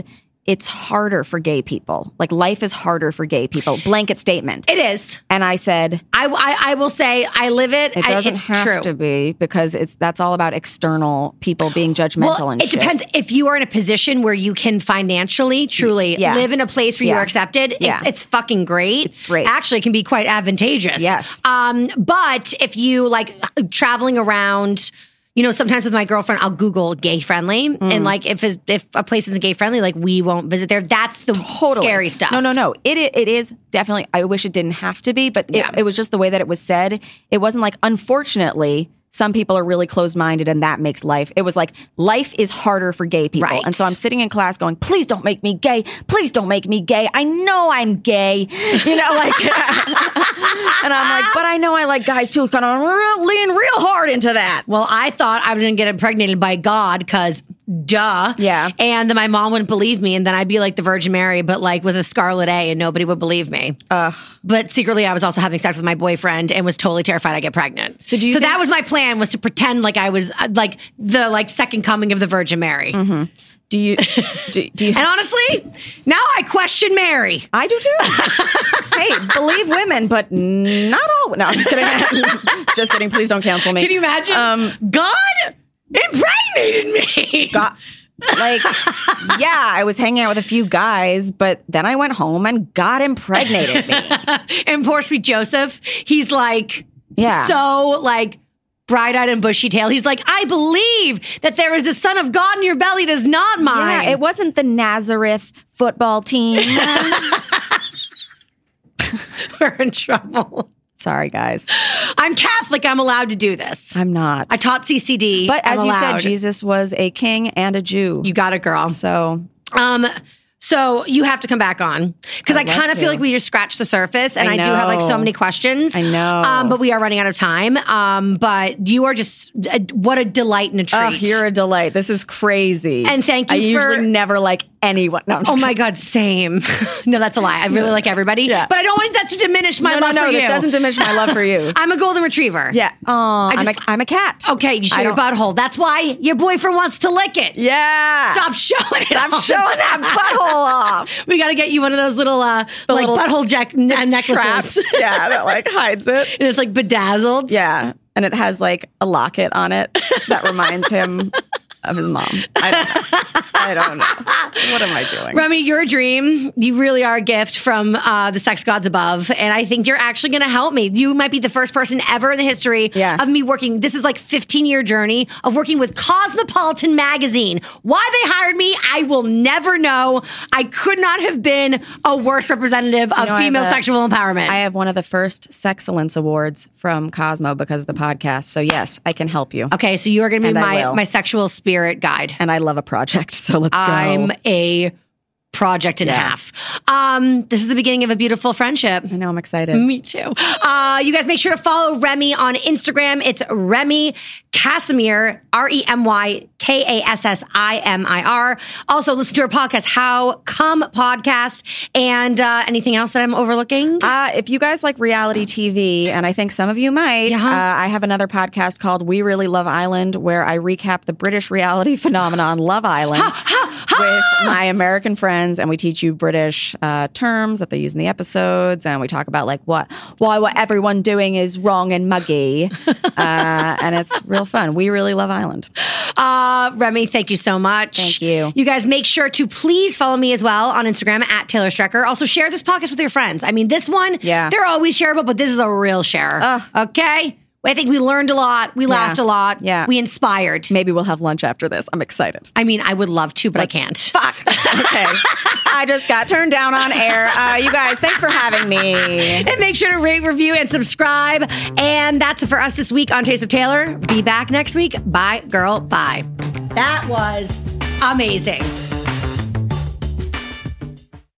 S9: it's harder for gay people. Like life is harder for gay people. Blanket statement.
S8: It is.
S9: And I said,
S8: I, I, I will say I live it.
S9: It doesn't
S8: it's
S9: have
S8: true.
S9: to be because it's that's all about external people being judgmental
S8: well,
S9: and
S8: it
S9: shit.
S8: depends if you are in a position where you can financially, truly
S9: Yeah.
S8: live in a place where
S9: Yeah.
S8: you're accepted.
S9: Yeah.
S8: It, it's fucking great.
S9: It's great.
S8: Actually, it can be quite advantageous.
S9: Yes.
S8: Um, but if you like traveling around. You know, sometimes with my girlfriend, I'll Google gay friendly,
S9: Mm.
S8: and like if it's, if a place isn't gay friendly, like we won't visit there. That's the
S9: Totally.
S8: scary stuff.
S9: No, no, no. It i- it is definitely. I wish it didn't have to be, but
S8: Yeah.
S9: it, it was just the way that it was said. It wasn't like, unfortunately, some people are really closed minded, and that makes life. It was like life is harder for gay people,
S8: Right.
S9: and so I'm sitting in class going, "Please don't make me gay. Please don't make me gay. I know I'm gay." You know, like, and I'm like, but I know I like guys too. Kind of lean real hard into that.
S8: Well, I thought I was going to get impregnated by God because duh.
S9: Yeah.
S8: And then my mom wouldn't believe me, and then I'd be like the Virgin Mary, but like with a scarlet A, and nobody would believe me.
S9: Ugh.
S8: But secretly, I was also having sex with my boyfriend and was totally terrified I'd get pregnant.
S9: So do you
S8: So
S9: think-
S8: that was my plan, was to pretend like I was uh, like the like second coming of the Virgin Mary.
S9: Mm-hmm. Do you? Do, do you?
S8: And honestly, now I question Mary.
S9: I do too. Hey, believe women, but not all. No, I'm just kidding. Just kidding. Please don't cancel me.
S8: Can you imagine?
S9: Um,
S8: God impregnated me.
S9: God, like, yeah, I was hanging out with a few guys, but then I went home and God impregnated me.
S8: And poor sweet Joseph, he's like,
S9: Yeah.
S8: so like bright-eyed and bushy-tailed. He's like, I believe that there is a son of God in your belly. It is not mine.
S9: Yeah, it wasn't the Nazareth football team.
S8: We're in trouble.
S9: Sorry, guys.
S8: I'm Catholic. I'm allowed to do this.
S9: I'm not.
S8: I taught C C D.
S9: But as
S8: I'm
S9: you said,
S8: allowed.
S9: Jesus was a king and a Jew.
S8: You got it, girl.
S9: So
S8: Um, so you have to come back on because I
S9: I'd love
S8: kind of feel
S9: to.
S8: like we just scratched the surface, and I,
S9: I
S8: do have like so
S9: know.
S8: many questions.
S9: I know.
S8: um, but we are running out of time. Um, but you are just uh, what a delight and a treat.
S9: oh, you're a delight. This is crazy.
S8: And thank you
S9: I
S8: for-
S9: usually never like anyone. No, I'm just
S8: Oh my God, same. No, that's a lie. I really like everybody.
S9: Yeah.
S8: But I don't want that to diminish my
S9: no,
S8: love
S9: no, no,
S8: for you.
S9: this doesn't diminish my love for you.
S8: I'm a golden retriever.
S9: Yeah. Oh, I'm,
S8: just-
S9: a, I'm a cat.
S8: Okay, you show
S9: I
S8: your
S9: don't-
S8: butthole. That's why your boyfriend wants to lick it.
S9: Yeah.
S8: Stop showing it.
S9: Stop
S8: all the
S9: showing
S8: time.
S9: that butthole off.
S8: We got to get you one of those little, uh,
S9: The
S8: like
S9: little
S8: butthole jack n- necklaces.
S9: Traps. Yeah, that like hides it.
S8: And it's like bedazzled.
S9: Yeah. And it has like a locket on it that reminds him of his mom. I don't know. I don't know. What am I doing?
S8: Remy, you're a dream. You really are a gift from uh, the sex gods above. And I think you're actually going to help me. You might be the first person ever in the history
S9: Yeah.
S8: of me working. This is like fifteen year journey of working with Cosmopolitan magazine. Why they hired me, I will never know. I could not have been a worse representative
S9: you
S8: of
S9: know I have
S8: female
S9: a-
S8: sexual empowerment.
S9: I have one of the first Sexcellence Awards from Cosmo because of the podcast. So yes, I can help you.
S8: okay, so you are going to be
S9: And I
S8: my,
S9: will.
S8: my sexual spirit guide.
S9: And I love a project. So let's
S8: I'm
S9: go.
S8: a project and a
S9: Yeah.
S8: half. Um, this is the beginning of a beautiful friendship.
S9: I know, I'm excited.
S8: Me too. Uh, you guys make sure to follow Remy on Instagram. It's Remy Casimir, R E M Y K A S S I M I R. Also, listen to our podcast, How Come Podcast. And uh, anything else that I'm overlooking?
S9: Uh, if you guys like reality T V, and I think some of you might,
S8: Yeah.
S9: uh, I have another podcast called We Really Love Island, where I recap the British reality phenomenon Love Island with my American friends, and we teach you British uh, terms that they use in the episodes, and we talk about like what, why what everyone doing is wrong and muggy, uh, and it's real fun. We Really Love Island.
S8: Uh, Remy, thank you so much.
S9: Thank you.
S8: You guys make sure to please follow me as well on Instagram at Taylor Strecker. Also, share this podcast with your friends. I mean, this one,
S9: Yeah.
S8: they're always shareable, but this is a real share.
S9: Ugh.
S8: Okay? I think we learned a lot. We laughed a lot.
S9: Yeah.
S8: We inspired.
S9: Maybe we'll have lunch after this. I'm excited.
S8: I mean, I would love to, but I can't.
S9: Fuck. Okay. I just got turned down on air. Uh, you guys, thanks for having me.
S8: And make sure to rate, review, and subscribe. And that's it for us this week on Taste of Taylor. Be back next week. Bye, girl. Bye. That was amazing.